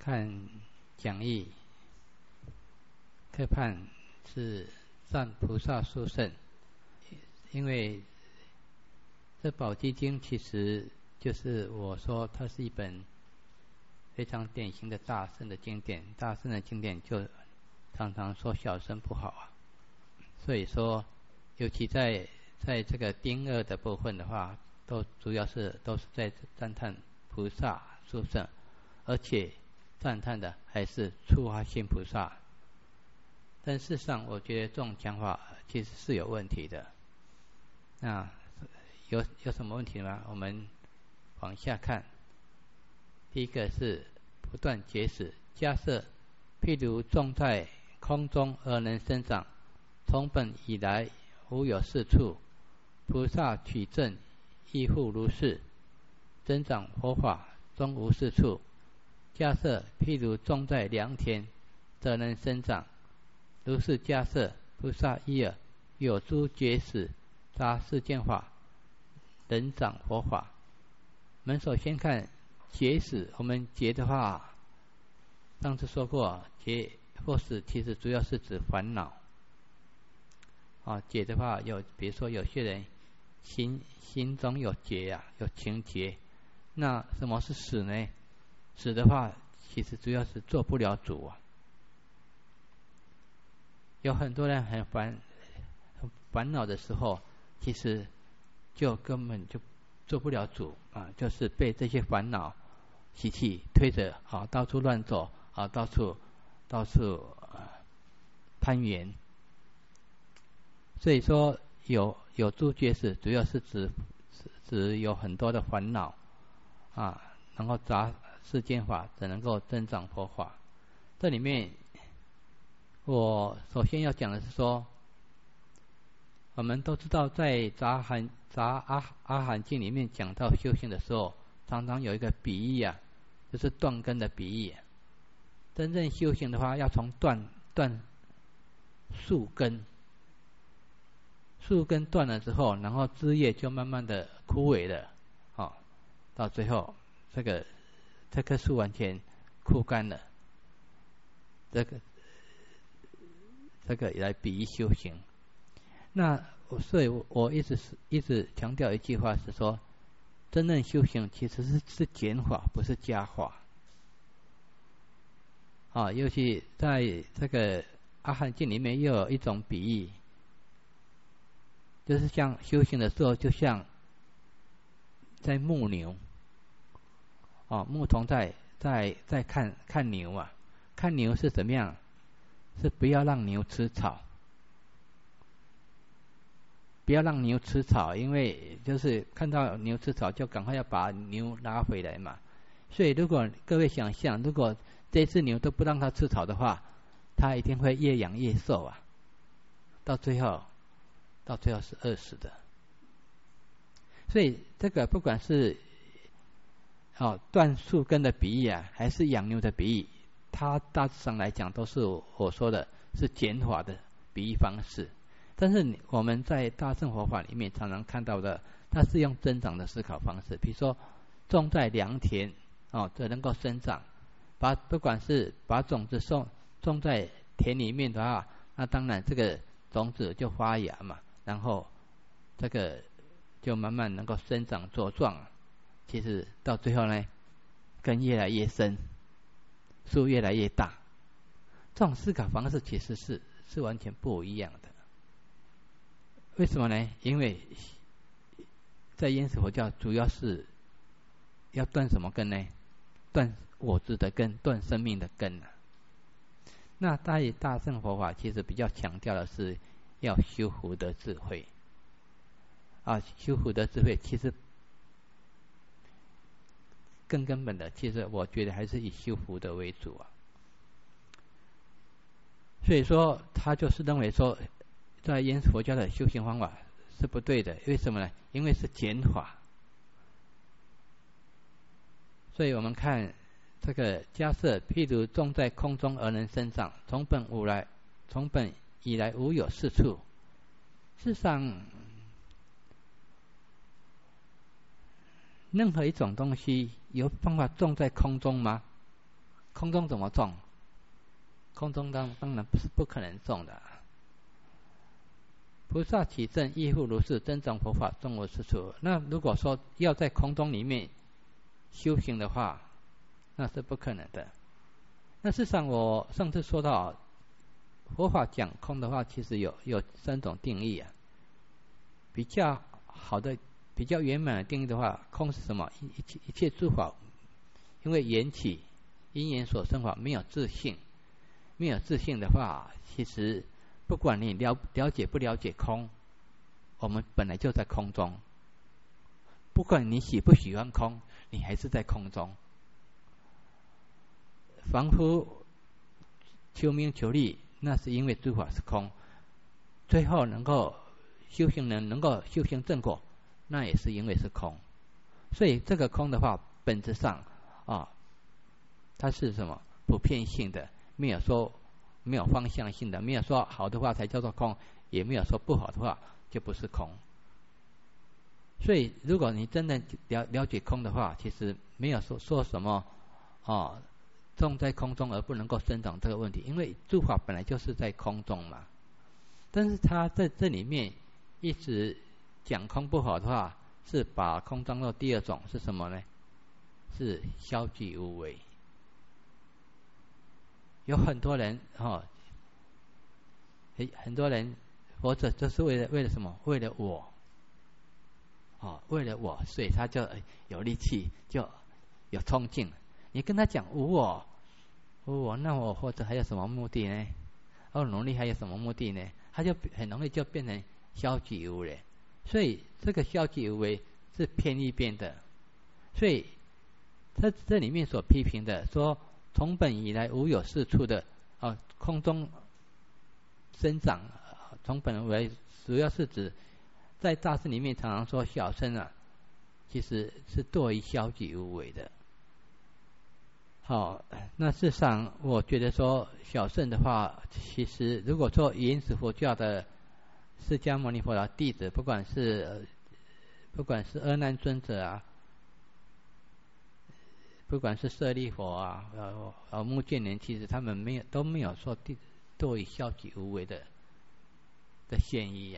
看讲义，科判是赞菩萨殊胜，因为这宝积经其实就是我说它是一本非常典型的大圣的经典，大圣的经典就常常说小乘不好啊，所以说尤其在这个丁二的部分的话，主要都是在赞叹菩萨殊胜，而且赞叹的还是初发心菩萨。但事实上我觉得这种讲法其实是有问题的。那有什么问题吗？我们往下看。第一个是不断结使，假设譬如种在空中而能生长，从本以来无有是处，菩萨取证亦复如是，增长佛法终无是处。假设譬如种在良田，则能生长，如是假设菩萨一耳有诸结使杂世间法，能长佛法。我们首先看结使，我们结的话，上次说过，结或是其实主要是指烦恼。结的话比如说有些人心中有结有情结。那什么是使呢？使的话，其实主要是做不了主啊。有很多人很烦恼的时候，其实就根本就做不了主啊，就是被这些烦恼习气推着到处乱走到处攀缘。所以说有诸结使，主要是指有很多的烦恼然后杂世间法只能够增长佛法。这里面我首先要讲的是说，我们都知道在杂阿含经里面讲到修行的时候，常常有一个比喻就是断根的比喻。真正修行的话，要从断树根断了之后，然后枝叶就慢慢的枯萎了到最后这棵树完全枯干了。这个来比喻修行。那所以我一直强调一句话是说，真正修行其实是减法，不是加法尤其在这个阿含经里面又有一种比喻，就是像修行的时候，就像在牧牛牧童在看牛看牛是怎么样？是不要让牛吃草，因为就是看到牛吃草就赶快要把牛拉回来嘛。所以如果各位想象，如果这只牛都不让它吃草的话，它一定会越养越瘦到最后是饿死的。所以这个不管是断树根的比喻还是养牛的比喻，它大致上来讲都是我说的是减法的比喻方式。但是我们在大乘佛法里面常常看到的，它是用增长的思考方式。比如说种在良田这能够生长，不管是把种子种在田里面的话，那当然这个种子就发芽嘛，然后这个就慢慢能够生长茁壮。其实到最后呢，根越来越深，树越来越大。这种思考方式其实是完全不一样的。为什么呢？因为在原始佛教主要是要断什么根呢？断我执的根，断生命的根那在大乘佛法其实比较强调的是要修福德智慧修福德智慧其实更根本的，其实我觉得还是以修福德为主所以说他就是认为说，在原始佛教的修行方法是不对的。为什么呢？因为是减法。所以我们看这个假设譬如种在空中而能生长，从本以来无有是处。事实上任何一种东西有办法种在空中吗？ 空中怎么种？空中当然不可能种的。菩萨起证亦复如是，真正佛法终无是处。那如果说要在空中里面修行的话，那是不可能的。那事实上我上次说到，佛法讲空的话，其实有3种定义啊。比较好的、比较圆满的定义的话，空是什么？一切诸法因为缘起因缘所生法，没有自性。没有自性的话，其实不管你了解不了解空，我们本来就在空中。不管你喜不喜欢空，你还是在空中。凡夫求名求利，那是因为诸法是空。最后能够修行人能够修行正果，那也是因为是空。所以这个空的话，本质上它是什么？普遍性的，没有方向性的，没有说好的话才叫做空，也没有说不好的话就不是空。所以如果你真的了解空的话，其实没有说什么种在空中而不能够生长这个问题，因为诸法本来就是在空中嘛。但是他在这里面一直讲空不好的话，是把空当作第2种是什么呢？是消极无为。有很多人很多人活着就是为了什么？为了我为了我，所以他就有力气，就有冲劲。你跟他讲无我，那我活着还有什么目的呢？努力还有什么目的呢？他就很容易就变成消极无为。所以这个消极无为是偏一边的。所以他这里面所批评的说，从本以来无有是处的空中生长，从本为主要是指在大师里面常常说小乘其实是堕于消极无为的。那事实上我觉得说小乘的话，其实如果说原始佛教的释迦牟尼佛的弟子，不管是阿难尊者不管是舍利佛目犍连，其实他们都没有说堕于消极无为的嫌疑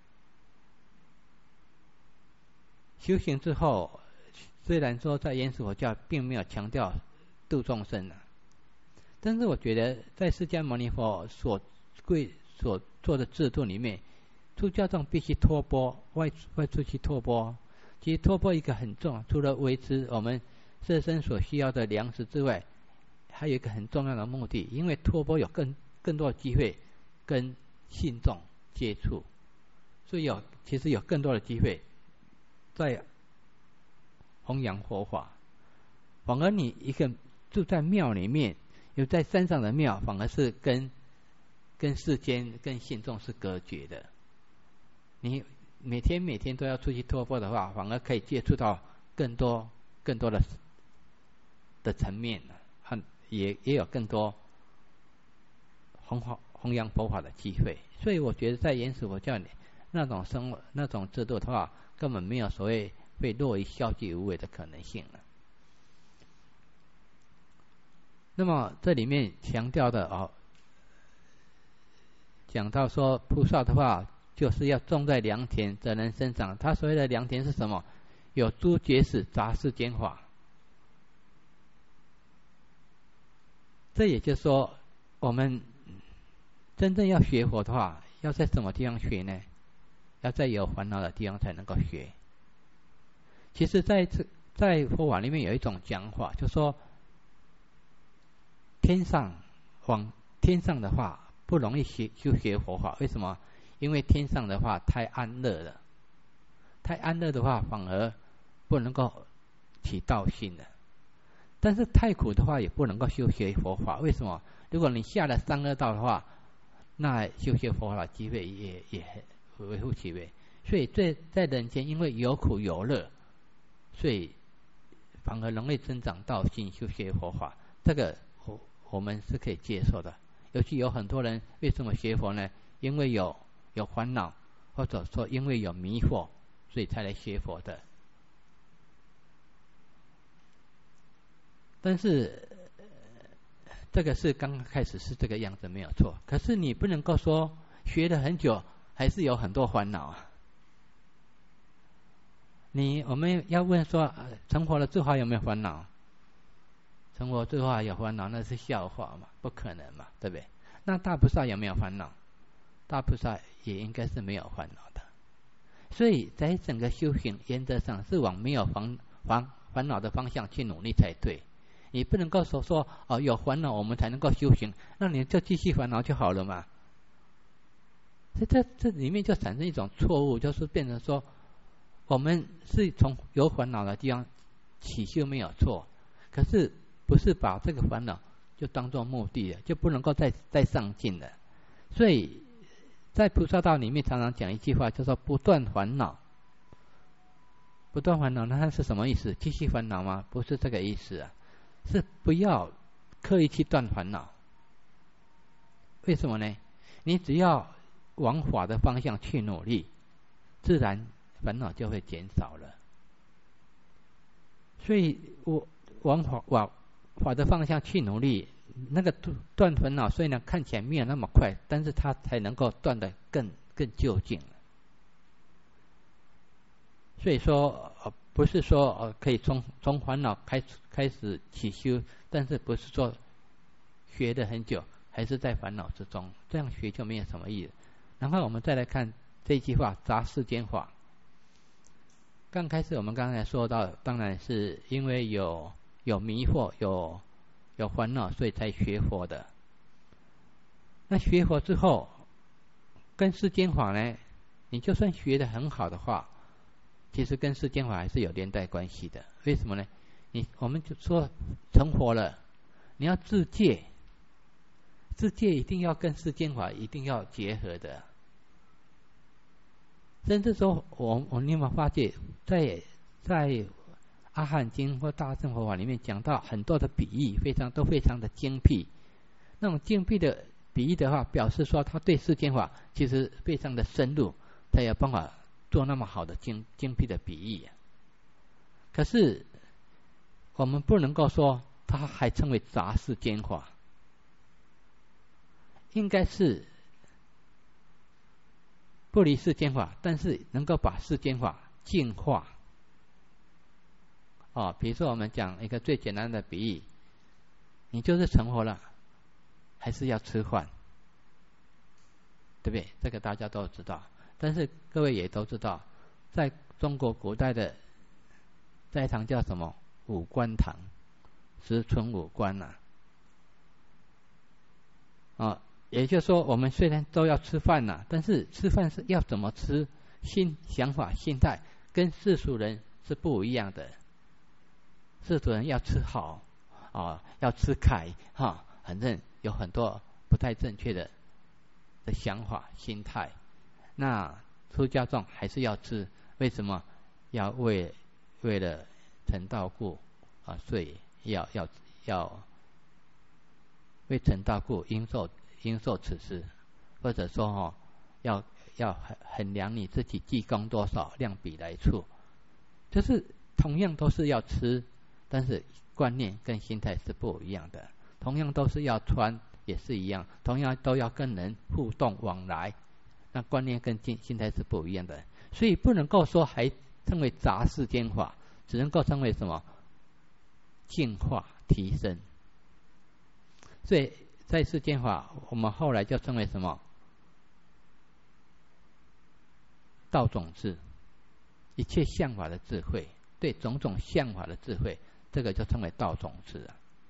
修行之后，虽然说在原始佛教并没有强调度众生但是我觉得在释迦牟尼佛所做的制度里面，出家众必须托钵外出去托钵。其实托钵一个很重要，除了维持我们色身所需要的粮食之外，还有一个很重要的目的，因为托钵有更多的机会跟信众接触，所以其实有更多的机会在弘扬佛法。反而你一个住在庙里面，有在山上的庙，反而是跟世间跟信众是隔绝的。你每天都要出去托钵的话，反而可以接触到更多的层面，也有更多弘扬佛法的机会。所以我觉得在原始佛教里那种生活那种制度的话，根本没有所谓会落于消极无为的可能性了。那么这里面强调的讲到说菩萨的话，就是要种在良田，则能生长。他所谓的良田是什么？有诸觉识杂世间法。这也就是说，我们真正要学佛的话，要在什么地方学呢？要在有烦恼的地方才能够学。其实在佛法里面有一种讲法，就说往天上的话不容易修学佛法。为什么？因为天上的话太安乐了，太安乐的话反而不能够起道心了。但是太苦的话也不能够修学佛法。为什么？如果你下了三恶道的话，那修学佛法的机会也微乎其微。所以在人间因为有苦有乐，所以反而容易增长道心，修学佛法。这个我们是可以接受的。尤其有很多人为什么学佛呢？因为有烦恼，或者说因为有迷惑，所以才来学佛的。但是这个是刚开始是这个样子没有错，可是你不能够说学了很久还是有很多烦恼啊。我们要问说，成佛了之后有没有烦恼？成佛之后有烦恼，那是笑话嘛，不可能嘛，对不对？那大菩萨有没有烦恼？大菩萨也应该是没有烦恼的。所以在整个修行原则上是往没有烦恼的方向去努力才对。你不能够说有烦恼我们才能够修行，那你就继续烦恼就好了嘛。这里面就产生一种错误，就是变成说我们是从有烦恼的地方起修没有错，可是不是把这个烦恼就当作目的了，就不能够再上进了。所以在菩萨道里面常常讲一句话，叫做不断烦恼。不断烦恼，那它是什么意思？继续烦恼吗？不是这个意思啊，是不要刻意去断烦恼。为什么呢？你只要往法的方向去努力，自然烦恼就会减少了。所以我往法的方向去努力，那个断烦恼虽然看起来没有那么快，但是它才能够断得更究竟。所以说不是说可以从烦恼开始起修，但是不是说学了很久还是在烦恼之中，这样学就没有什么意思。然后我们再来看这一句话，杂世间法。刚开始我们刚才说到，当然是因为有迷惑，有烦恼，所以才学佛的。那学佛之后，跟世间法呢，你就算学得很好的话，其实跟世间法还是有连带关系的。为什么呢？我们就说成佛了，你要自戒，自戒一定要跟世间法一定要结合的。甚至说你有没有发觉，在阿含经或大乘佛法里面讲到很多的比喻，都非常的精辟。那种精辟的比喻的话，表示说他对世间法其实非常的深入，才有办法做那么好的精辟的比喻。可是我们不能够说他还称为杂世间法，应该是不离世间法，但是能够把世间法净化。比如说我们讲一个最简单的比喻，你就是成佛了，还是要吃饭，对不对？这个大家都知道。但是各位也都知道，在中国古代的斋堂叫什么？五官堂，十存五官也就是说，我们虽然都要吃饭但是吃饭是要怎么吃，想法、心态跟世俗人是不一样的。世俗人要吃好要吃开反正有很多不太正确的想法、心态。那出家众还是要吃，为什么？要为了成道故所以要为成道故应受此事，或者说要衡量你自己积功多少，量比来处。就是同样都是要吃，但是观念跟心态是不一样的。同样都是要穿，也是一样，同样都要跟人互动往来，那观念跟心态是不一样的。所以不能够说还称为杂世间法，只能够称为什么？净化提升。所以在世间法，我们后来就称为什么？道种智，一切相法的智慧，对种种相法的智慧，这个就称为道种智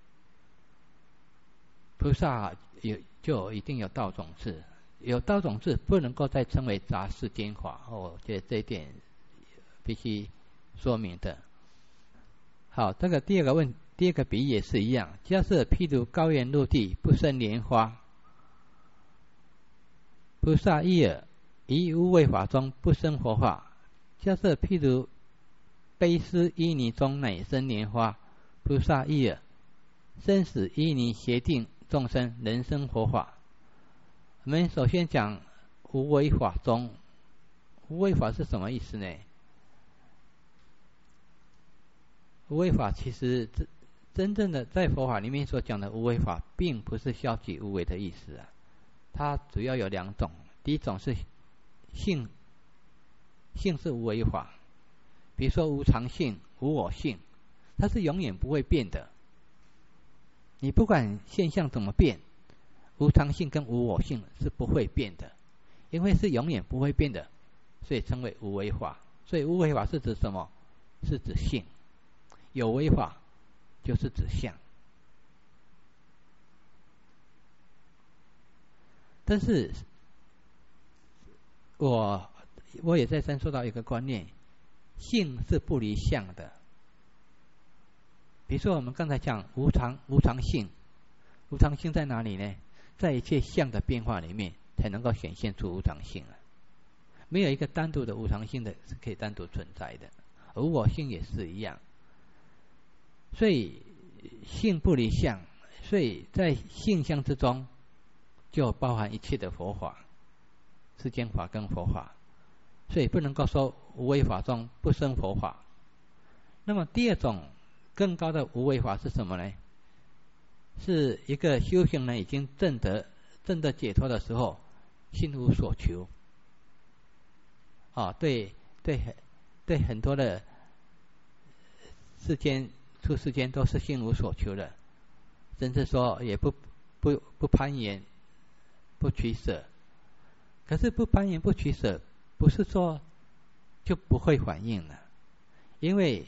菩萨就一定有道种智，有道种智不能够再称为杂世间法。我觉得这一点必须说明的。好，这个第二个比喻也是一样，假设譬如高原陆地不生莲花，菩萨一耳于无为法中不生佛法。假设譬如悲思淤泥中乃生莲花，菩萨一耳生死淤泥协定众生人生佛法。我们首先讲无为法中，无为法是什么意思呢？无为法其实真正的在佛法里面所讲的无为法，并不是消极无为的意思啊。它主要有两种，第一种是性是无为法，比如说无常性、无我性，它是永远不会变的。你不管现象怎么变，无常性跟无我性是不会变的，因为是永远不会变的，所以称为无为法。所以无为法是指什么？是指性。有为法就是指相。但是我也再三说到一个观念，性是不离相的。比如说我们刚才讲无常性，无常性在哪里呢？在一切相的变化里面才能够显现出无常性了。没有一个单独的无常性的是可以单独存在的，而我性也是一样。所以性不离相，所以在性相之中就包含一切的佛法，世间法跟佛法，所以不能够说无为法中不生佛法。那么第二种更高的无为法是什么呢？是一个修行人已经证得解脱的时候，心无所求。对很多的出世间都是心无所求的，甚至说也不攀岩，不取舍。可是不攀岩不取舍，不是说就不会反应了，因为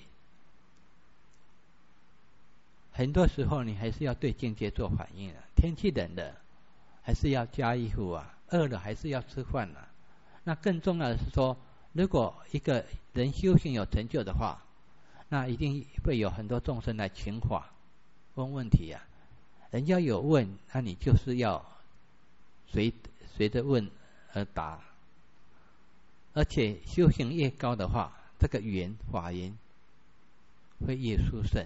很多时候你还是要对境界做反应的。天气冷了，还是要加衣服啊；饿了，还是要吃饭啊。那更重要的是说，如果一个人修行有成就的话，那一定会有很多众生来请法问问题啊。人家有问，那你就是要随着问而答。而且修行越高的话，这个法言会越殊胜。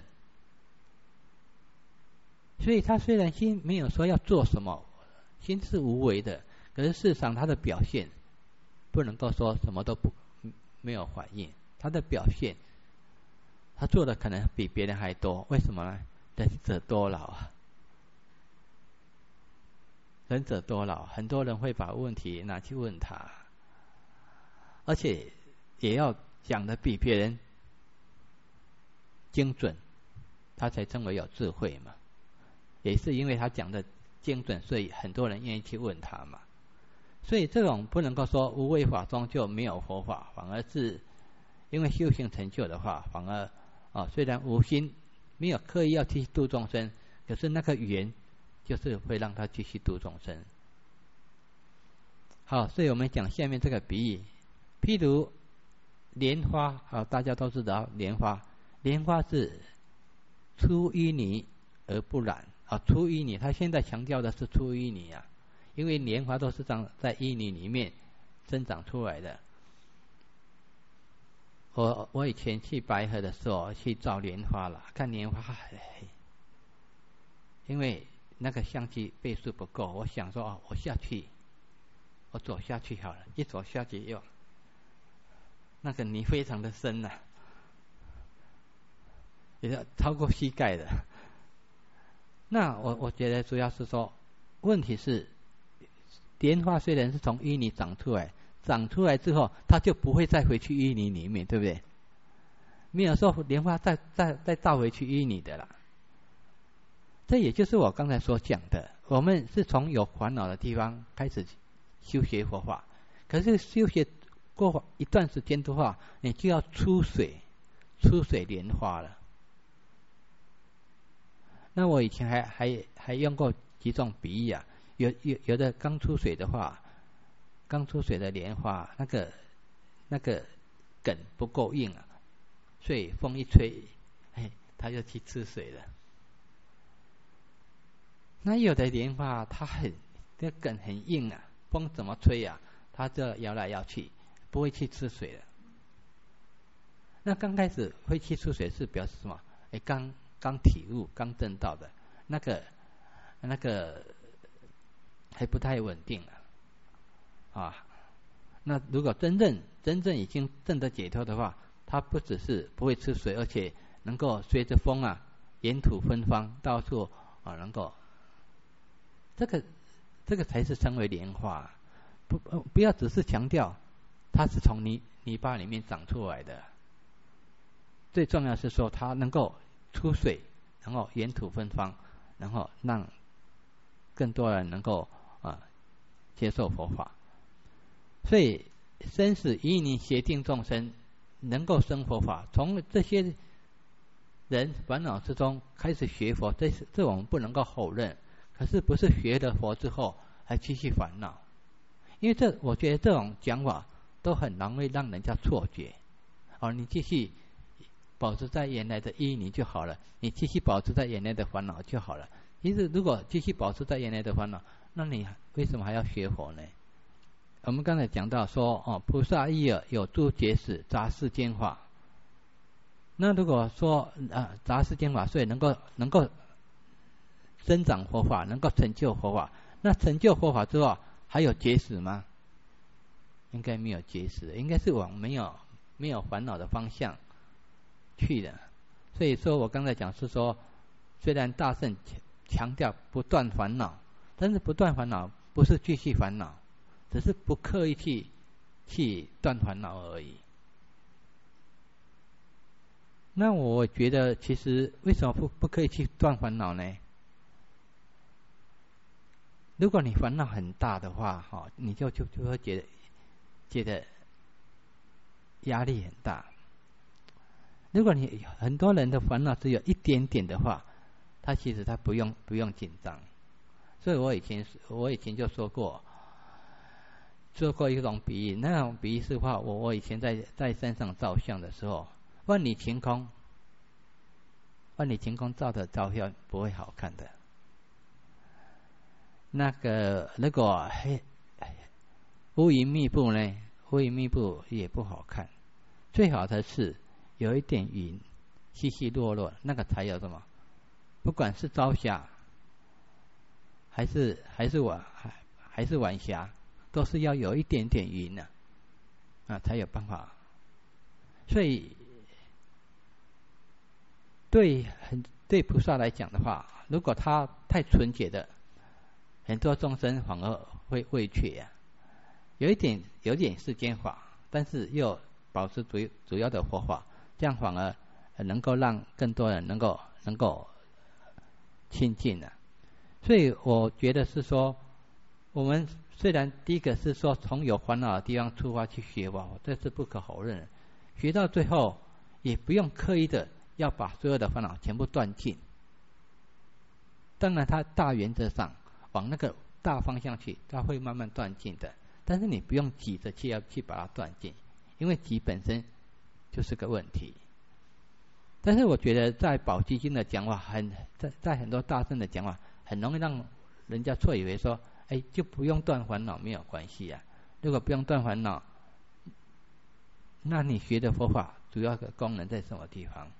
所以他虽然心没有说要做什么，心是无为的，可是事实上他的表现不能够说什么都没有反应。他的表现，他做的可能比别人还多。为什么呢？仁者多劳啊！仁者多劳，很多人会把问题拿去问他，而且也要讲的比别人精准，他才称为有智慧嘛。也是因为他讲的精准，所以很多人愿意去问他嘛。所以这种不能够说无为法中就没有佛法，反而是因为修行成就的话，反而虽然无心没有刻意要去度众生，可是那个缘就是会让他继续度众生。好，所以我们讲下面这个比喻，譬如莲花，大家都知道莲花是出淤泥而不染出淤泥，他现在强调的是出淤泥啊，因为莲花都是在淤泥里面生长出来的。我以前去白河的时候去照莲花了，看莲花，因为那个相机倍数不够，我想说我走下去好了，一走下去那个泥非常的深啊，也要超过膝盖的。那我觉得主要是说，问题是莲花虽然是从淤泥长出来之后，它就不会再回去淤泥里面，对不对？没有说莲花再倒回去淤泥的啦。这也就是我刚才所讲的，我们是从有烦恼的地方开始修学佛法，可是修学过一段时间的话，你就要出水莲花了。那我以前还用过几种比喻啊，有的刚出水的话，刚出水的莲花，那个梗不够硬啊，所以风一吹，它就去吃水了。那有的莲花它这梗很硬啊，风怎么吹啊，它就摇来摇去，不会去吃水了。那刚开始会去吃水是表示什么？刚体悟、刚证到的那个还不太稳定那如果真正已经证得解脱的话，它不只是不会吃水，而且能够随着风沿途芬芳，到处能够，这个才是称为莲花。不要只是强调它是从泥巴里面长出来的，最重要是说它能够出水，然后沿途芬芳，然后让更多人能够接受佛法。所以生死以你协定众生能够生佛法，从这些人烦恼之中开始学佛，这我们不能够否认。可是不是学了佛之后还继续烦恼，因为我觉得这种讲法都很容易让人家错觉。你继续保持在原来的依你就好了，你继续保持在原来的烦恼就好了。其实如果继续保持在原来的烦恼，那你为什么还要学佛呢？我们刚才讲到说，菩萨意耳有诸结使杂世间法。那如果说杂世间法，所以能够增长佛法，能够成就佛法，那成就佛法之后还有结使吗？应该没有结使，应该是往没有烦恼的方向去的。所以说我刚才讲是说，虽然大圣强调不断烦恼，但是不断烦恼不是继续烦恼，只是不刻意去断烦恼而已。那我觉得其实为什么不可以去断烦恼呢？如果你烦恼很大的话，你就会觉得压力很大。如果你很多人的烦恼只有一点点的话，其实他不用紧张。所以我以前就说过一种比喻，那种比喻是话，我以前在山上照相的时候，万里晴空照的照片不会好看的。那个如果乌云密布呢，乌云密布也不好看。最好的是有一点云稀稀落落，那个才有什么？不管是朝霞还是晚霞，都是要有一点点云的才有办法。所以对菩萨来讲的话，如果他太纯洁的，很多众生反而会畏怯有点世间法，但是又保持主要的佛法，这样反而能够让更多人能够亲近所以我觉得是说，我们虽然第一个是说从有烦恼的地方出发去学法，这是不可否认的。学到最后也不用刻意的要把所有的烦恼全部断尽。当然它大原则上往那个大方向去，它会慢慢断尽的，但是你不用急着要去把它断尽，因为急本身就是个问题。但是我觉得在宝积经的讲法在很多大圣的讲法很容易让人家错以为说，就不用断烦恼没有关系如果不用断烦恼，那你学的佛法主要的功能在什么地方？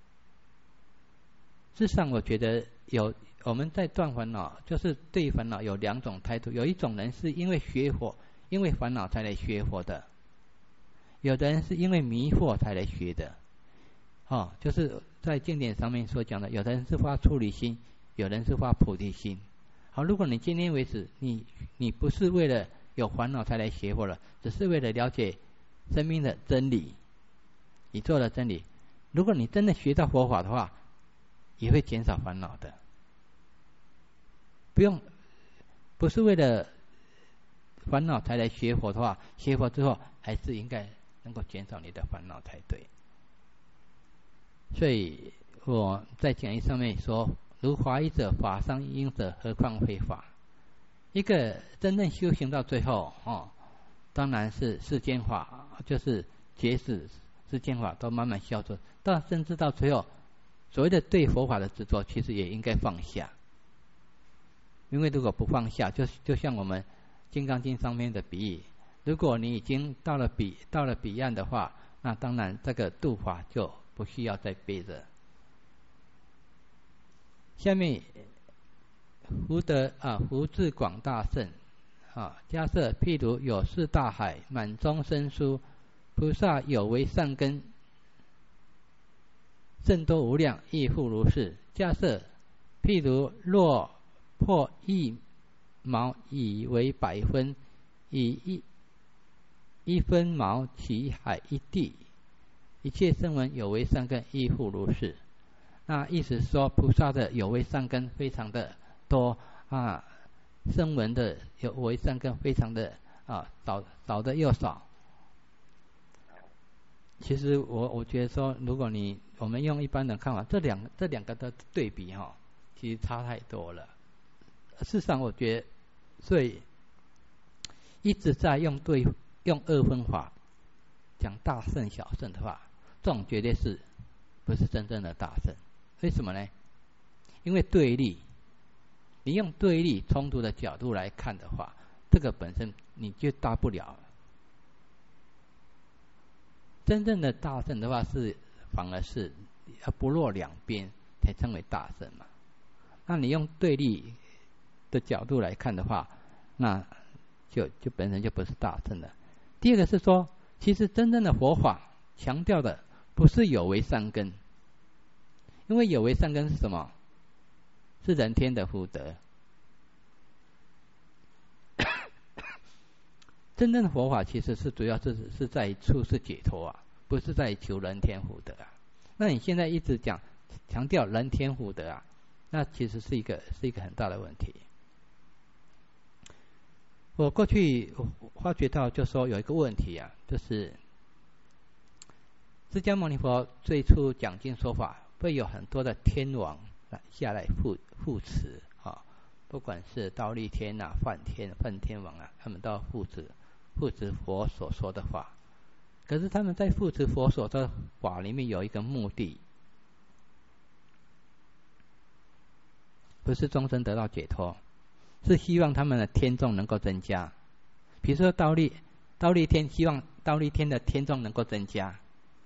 事实上我觉得我们在断烦恼，就是对烦恼有两种态度。有一种人是因为学佛，因为烦恼才来学佛的；有的人是因为迷惑才来学的。就是在经典上面所讲的，有的人是发出离心，有人是发菩提心。好，如果你今天为止，你不是为了有烦恼才来学佛了，只是为了了解生命的真理，你做了真理，如果你真的学到佛法的话，也会减少烦恼的。不是为了烦恼才来学佛的话，学佛之后还是应该能够减少你的烦恼才对。所以我在讲义上面说，如法医者，法上应者，何况非法。一个真正修行到最后当然是世间法，就是结使世间法都慢慢消除，甚至到最后所谓的对佛法的执着，其实也应该放下。因为如果不放下，就像我们《金刚经》上面的比喻，如果你已经到了彼岸的话，那当然这个度法就不需要再背着。下面福智广大圣假设譬如有四大海，满中生疏，菩萨有为善根甚多无量，亦复如是。 假设，譬如若破1毛以为100分，以一分毛其海一地，一切声闻有为善根亦复如是。那意思是说，菩萨的有为善根非常的多啊，声闻的有为善根非常的少的又少。其实我觉得说，如果我们用一般的看法，这两个的对比其实差太多了。事实上，我觉得，所以一直在用二分法讲大乘小乘的话，这种绝对不是真正的大乘。为什么呢？因为对立，你用对立冲突的角度来看的话，这个本身你就大不了。真正的大乘的话反而是要不落两边才称为大乘嘛。那你用对立的角度来看的话，那就本身就不是大乘了。第二个是说，其实真正的佛法强调的不是有为善根，因为有为善根是什么？是人天的福德。真正的佛法其实是主要是在于处世解脱啊，不是在求人天福德啊。那你现在一直强调人天福德啊，那其实是一个很大的问题。我过去发觉到，就说有一个问题啊，就是释迦牟尼佛最初讲经说法，会有很多的天王下来护持啊，不管是忉利天啊、梵天王啊，他们都要护持佛所说的法。可是他们在护持佛所的法里面有一个目的，不是终身得到解脱，是希望他们的天众能够增加。比如说忉利天希望忉利天的天众能够增加，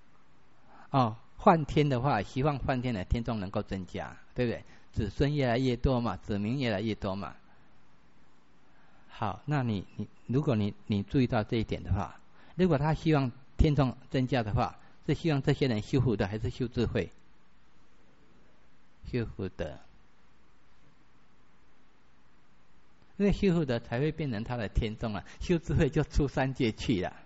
梵天的话希望梵天的天众能够增加，对不对？子孙越来越多嘛，子民越来越多嘛。好，那如果你注意到这一点的话，如果他希望天众增加的话，是希望这些人修福德还是修智慧？修福德。因为修福德才会变成他的天众啊，修智慧就出三界去了。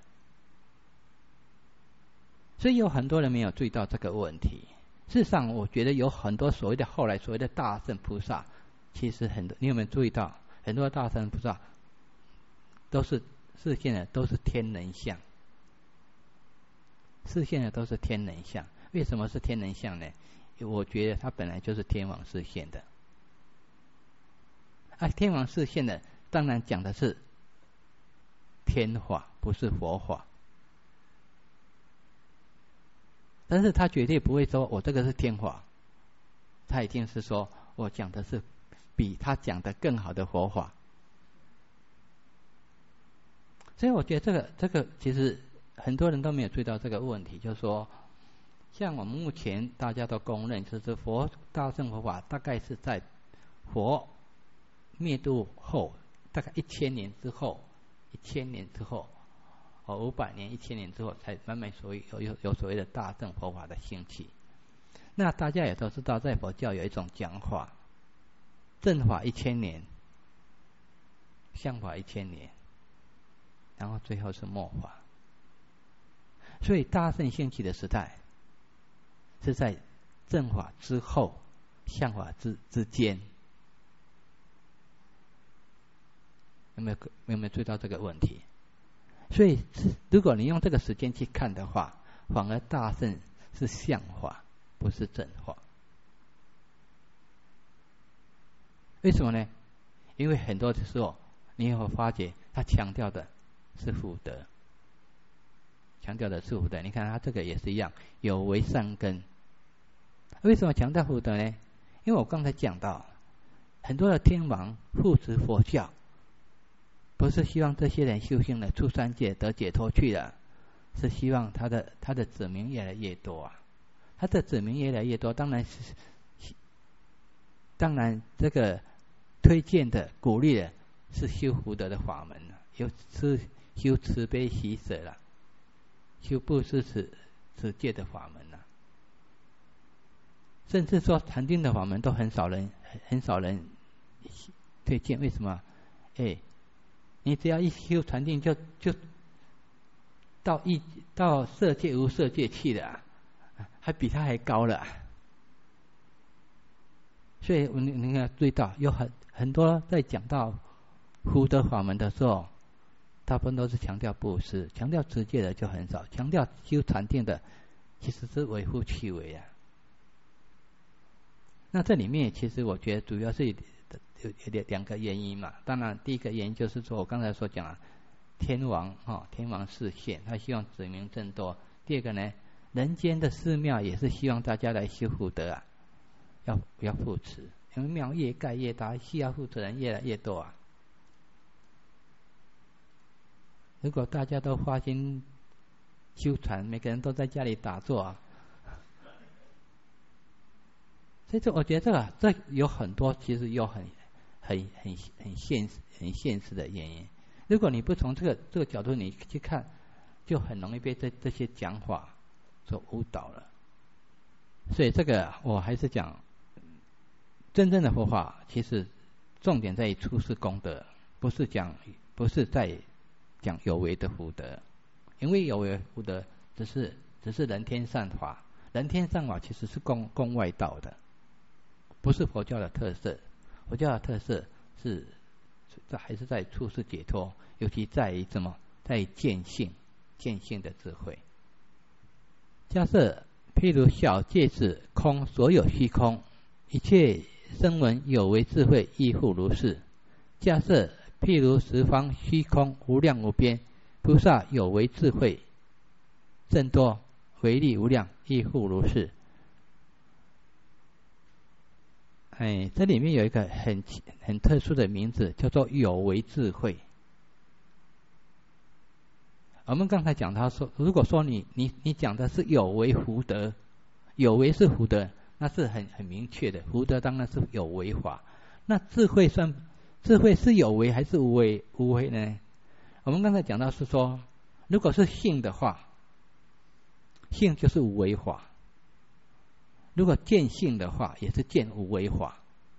所以有很多人没有注意到这个问题。事实上，我觉得有很多后来所谓的大乘菩萨，其实你有没有注意到，很多大乘菩萨都是示现的都是天人相，示现的都是天人相。为什么是天人相呢？我觉得他本来就是天王示现的。天王示现的当然讲的是天法，不是佛法。但是他绝对不会说我这个是天法，他一定是说我讲的是比他讲的更好的佛法。所以我觉得这个其实很多人都没有注意到这个问题，就是说，像我们目前大家都公认，就是大乘佛法大概是在佛灭度后，大概1000年之后，1000年之后，500年、1000年之后，才慢慢有所谓的大乘佛法的兴起。那大家也都知道，在佛教有一种讲法，正法1000年，相法1000年，然后最后是末法。所以大乘兴起的时代是在正法之后，相法之间。有没有注意到这个问题？所以如果你用这个时间去看的话，反而大乘是相法，不是正法。为什么呢？因为很多的时候你也会发觉他强调的是福德，你看他这个也是一样，有为善根。为什么强调福德呢？因为我刚才讲到，很多的天王护持佛教，不是希望这些人修行了出三界得解脱去了，是希望他的子民越来越多啊。他的子民越来越多，当然这个推荐的鼓励的是修福德的法门了，是修慈悲喜舍了，修布施持戒的法门了。 甚至说禅定的法门都很少人推荐。为什么？你只要一修禅定就到色界无色界去了，还比他还高了。所以你要注意到，有很多在讲到福德法门的时候，大部分都是强调布施，强调持戒的就很少，强调修禅定的其实是微乎其微啊。那这里面其实我觉得主要是有两个原因嘛。当然第一个原因就是说我刚才所讲了，天王示现，他希望子民增多。第二个呢，人间的寺庙也是希望大家来修福德啊，要扶持，因为庙越盖越大，需要负责人越来越多啊。如果大家都发心修禅，每个人都在家里打坐啊，所以我觉得这有很多其实有很现实的原因。如果你不从这个角度你去看，就很容易被这些讲法所误导了。所以这个我还是讲，真正的佛法其实重点在于出世功德，不是在讲有为的福德。因为有为福德只是人天善法，人天善法其实是共外道的，不是佛教的特色。佛教的特色还是在处世解脱，尤其在于什么？在于见性的智慧。假设譬如小戒指空所有虚空，一切声闻有为智慧亦复如是。假设譬如十方虚空无量无边，菩萨有为智慧甚多，为力无量，亦复如是。这里面有一个很特殊的名字，叫做有为智慧。我们刚才讲到说，如果说你讲的是有为福德，有为是福德，那是很明确的，福德当然是有为法。那智慧是有为还是无为呢？我们刚才讲到是说，如果是性的话，性就是无为法；如果见性的话，也是见无为法。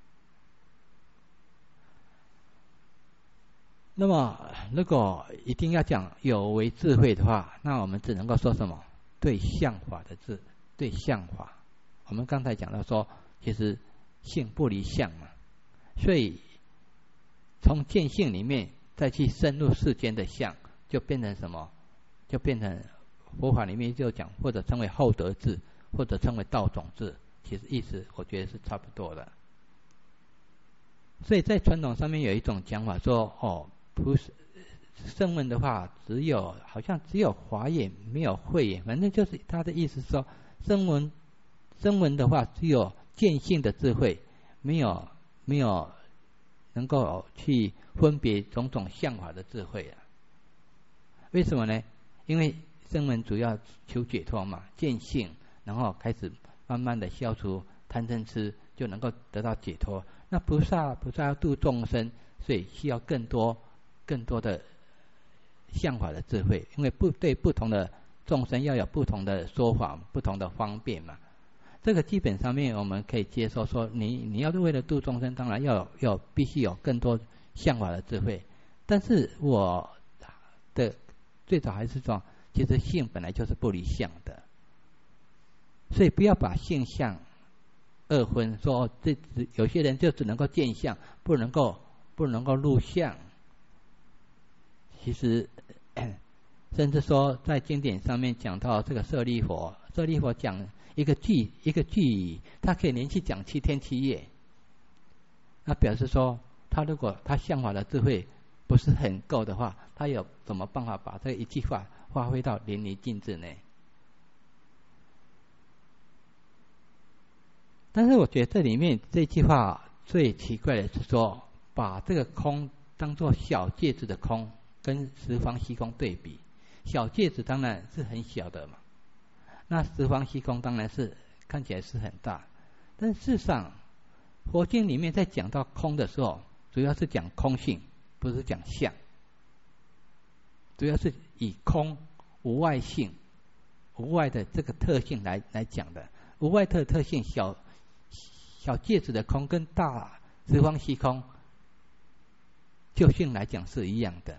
那么如果一定要讲有为智慧的话，那我们只能够说什么？对象法的对象法。我们刚才讲到说，其实性不离相嘛，所以从见性里面再去深入世间的相，就变成什么？就变成佛法里面就讲，或者称为后得智，或者称为道种智，其实意思我觉得是差不多的。所以在传统上面有一种讲法说，不是声闻的话，好像只有华严没有慧眼，反正就是他的意思说，声闻的话只有见性的智慧，没有能够去分别种种相法的智慧啊。为什么呢？因为声闻主要求解脱嘛，见性，然后开始慢慢的消除贪嗔痴，就能够得到解脱。那菩萨要度众生，所以需要更多的相法的智慧，因为对不同的众生要有不同的说法，不同的方便嘛。这个基本上面我们可以接受说，你要为了度众生，当然必须有更多相法的智慧。但是我的最早还是说，其实性本来就是不离相的，所以不要把性相二分，说有些人就只能够见相，不能够入相。其实甚至说在经典上面讲到这个舍利佛讲一个句语，他可以连续讲7天7夜，那表示说如果他相法的智慧不是很够的话，他有什么办法把这一句话发挥到淋漓尽致呢？但是我觉得这里面这句话最奇怪的是说，把这个空当作小戒指的空跟十方虚空对比。小戒指当然是很小的嘛，那十方虚空当然是看起来是很大。但事实上佛经里面在讲到空的时候，主要是讲空性，不是讲相，主要是以空无外的这个特性来讲的。无外特性小芥子的空跟大十方虚空，就性来讲是一样的。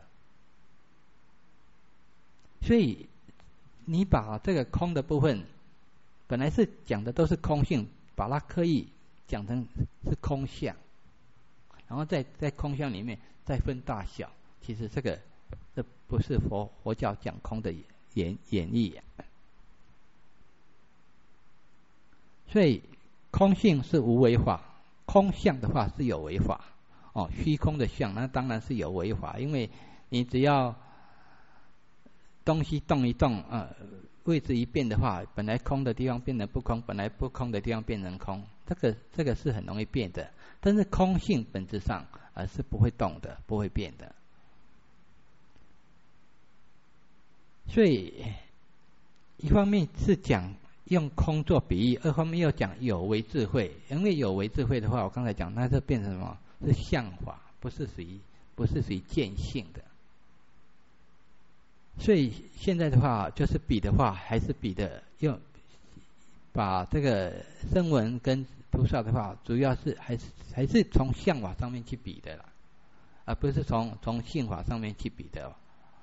所以你把这个空的部分，本来是讲的都是空性，把它刻意讲成是空相，然后在空相里面再分大小，其实这不是佛教讲空的演绎。所以空性是无为法，空相的话是有为法。虚空的相那当然是有为法，因为你只要东西动一动，位置一变的话，本来空的地方变成不空，本来不空的地方变成空，这个是很容易变的。但是空性本质上是不会动的，不会变的。所以一方面是讲用空做比喻，二方面又讲有为智慧。因为有为智慧的话，我刚才讲，那就变成什么？是相法，不是属于见性的。所以现在的话，就是比的话，还是比的用把这个声闻跟菩萨的话，主要是还是从相法上面去比的啦，而不是从性法上面去比的。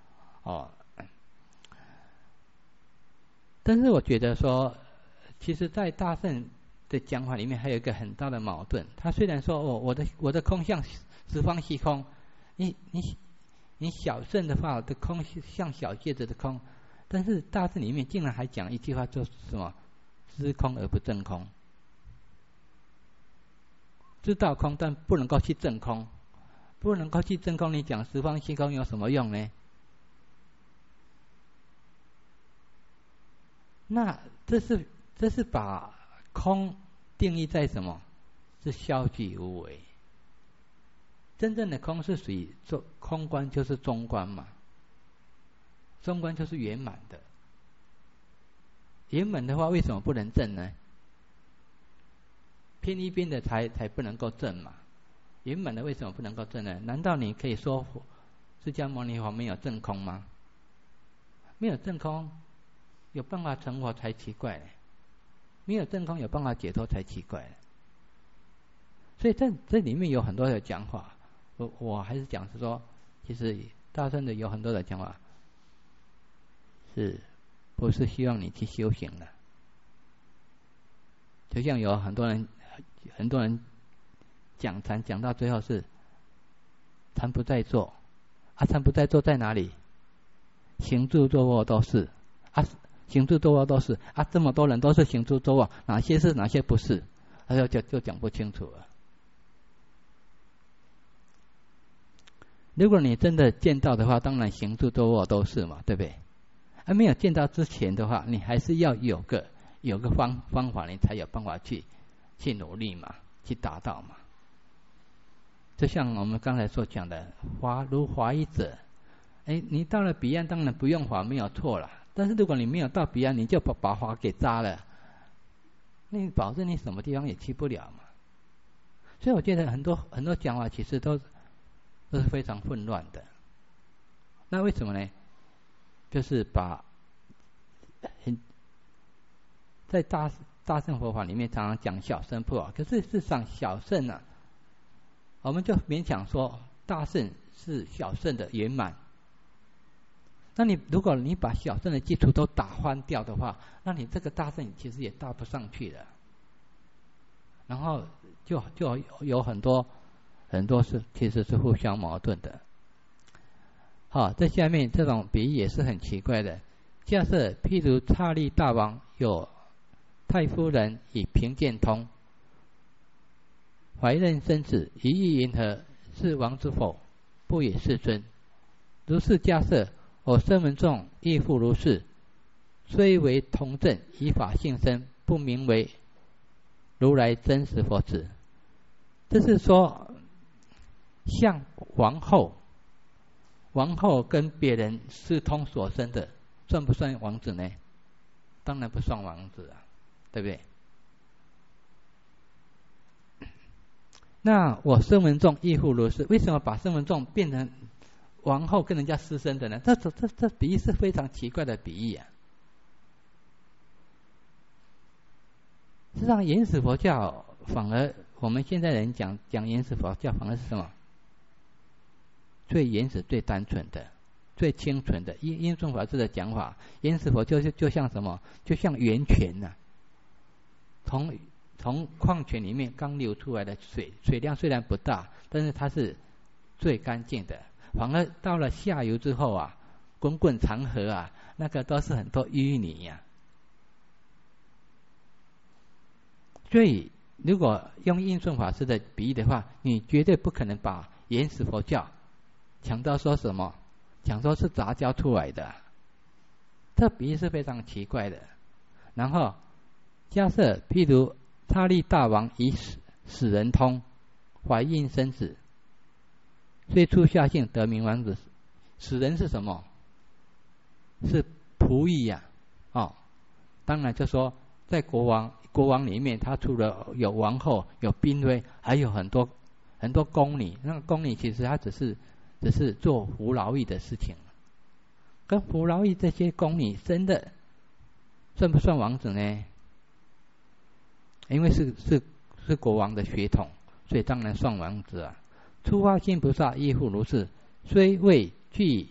但是我觉得说，其实在大乘的讲法里面还有一个很大的矛盾。他虽然说我的空相十方虚空，你小乘的话的空像小芥子的空，但是大乘里面竟然还讲一句话，就是什么？知空而不证空，知道空但不能够去证空，不能够去证空，你讲十方虚空有什么用呢？那这是把空定义在什么？是消极无为。真正的空是属于空观，就是中观嘛。中观就是圆满的。圆满的话，为什么不能证呢？偏一边的才不能够证嘛。圆满的为什么不能够证呢？难道你可以说释迦牟尼佛没有证空吗？没有证空，有办法成佛才奇怪呢。没有证空，有办法解脱才奇怪呢。所以这里面有很多的讲法，我还是讲是说，其实大乘的有很多的讲法，是不是希望你去修行的？就像有很多人讲禅，讲到最后是禅不在坐，禅不在坐在哪里？行住坐卧都是行住坐卧都是这么多人都是行住坐卧，哪些是哪些不是？就讲不清楚了。如果你真的见到的话，当然行住坐卧都是嘛，对不对？没有见到之前的话，你还是要有个方法，你才有办法去努力嘛，去达到嘛。就像我们刚才所讲的，如华一者，你到了彼岸，当然不用华没有错了。但是如果你没有到彼岸，你就把华给扎了，那保证你什么地方也去不了嘛。所以我觉得很多讲法其实都是非常混乱的。那为什么呢？就是把在大乘佛法里面常常讲小乘不好，可是事实上小乘呢，我们就勉强说大乘是小乘的圆满。那如果你把小乘的基础都打翻掉的话，那你这个大乘其实也搭不上去了。然后就有很多是其实是互相矛盾的。好，在下面这种比喻也是很奇怪的。假设譬如刹利大王有太夫人以贫贱通，怀任生子，一意云何？是王之否？不也世尊。如是假设，我声闻众亦复如是，虽为同证，以法性身，不名为如来真实佛子。这是说，像王后跟别人私通所生的，算不算王子呢？当然不算王子啊，对不对？那我声闻众亦复如是，为什么把声闻众变成王后跟人家私生的呢？这比喻是非常奇怪的比喻啊。实际上原始佛教反而我们现在人讲原始佛教，反而是什么？最原始、最单纯的、最清纯的。印顺法师的讲法，原始佛就像什么？就像源泉呐、从矿泉里面刚流出来的水量虽然不大，但是它是最干净的。反而到了下游之后啊，滚滚长河啊，那个都是很多淤泥呀。所以如果用印顺法师的比喻的话，你绝对不可能把原始佛教讲到说什么，讲说是杂交出来的，这比喻是非常奇怪的。然后假设譬如刹利大王以死人通，怀孕生子，虽出下姓得名王子。死人是什么？是仆役呀、当然就说在国王里面，他除了有王后、有嫔妃，还有很多宫女。那个宫女其实他只是做服劳役的事情。跟服劳役这些宫女生的，算不算王子呢？因为是国王的血统，所以当然算王子啊。初发心菩萨亦复如是，虽未具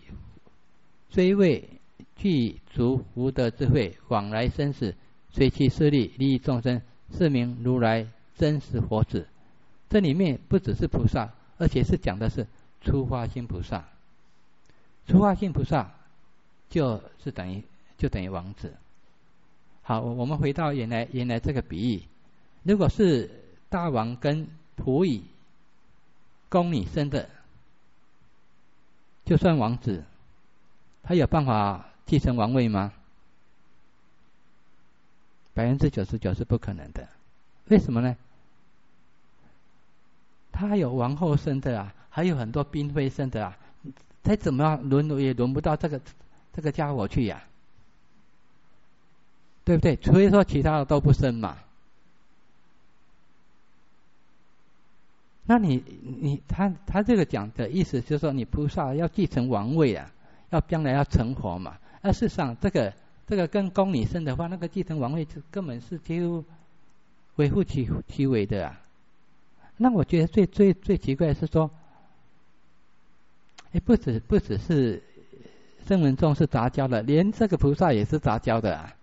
足福德智慧，往来生死，随其势力利益众生，是名如来真实佛子。这里面不只是菩萨，而且是讲的是初发心菩萨。初发心菩萨就等于王子。好，我们回到原来这个比喻，如果是大王跟仆役、宫女生的，就算王子，他有办法继承王位吗？99%是不可能的。为什么呢？他还有王后生的啊，还有很多嫔妃生的啊，他怎么轮也轮不到这个家伙去呀、对不对？除非说其他的都不生嘛。那他这个讲的意思就是说，你菩萨要继承王位啊，将来要成佛嘛。事实上，这个跟宫女生的话，那个继承王位就根本是几乎微乎其微的啊。那我觉得最奇怪的是说，不只是声闻众是杂交的，连这个菩萨也是杂交的啊。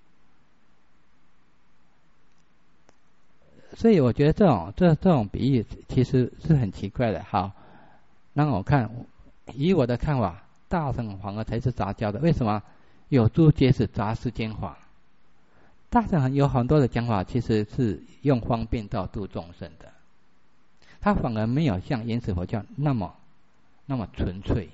所以我觉得这种比喻其实是很奇怪的。好，让我看，以我的看法，大乘反而才是杂交的。为什么？有诸皆是杂世间法。大乘有很多的讲法，其实是用方便道度众生的，它反而没有像原始佛教那么纯粹。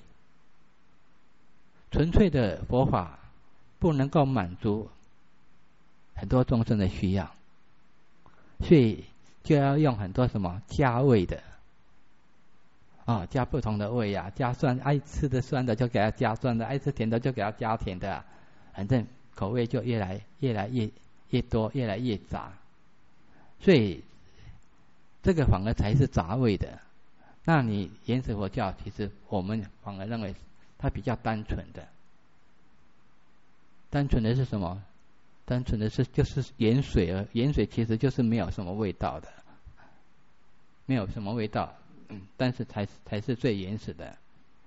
纯粹的佛法不能够满足很多众生的需要。所以就要用很多什么加味的加不同的味啊，加酸，爱吃的酸的就给他加酸的，爱吃甜的就给他加甜的啊，反正口味就越来越多，越来越杂。所以这个反而才是杂味的。那你原始佛教其实我们反而认为它比较单纯的。单纯的是什么？单纯的就是盐水，盐水其实就是没有什么味道的，没有什么味道，但是才是最原始的。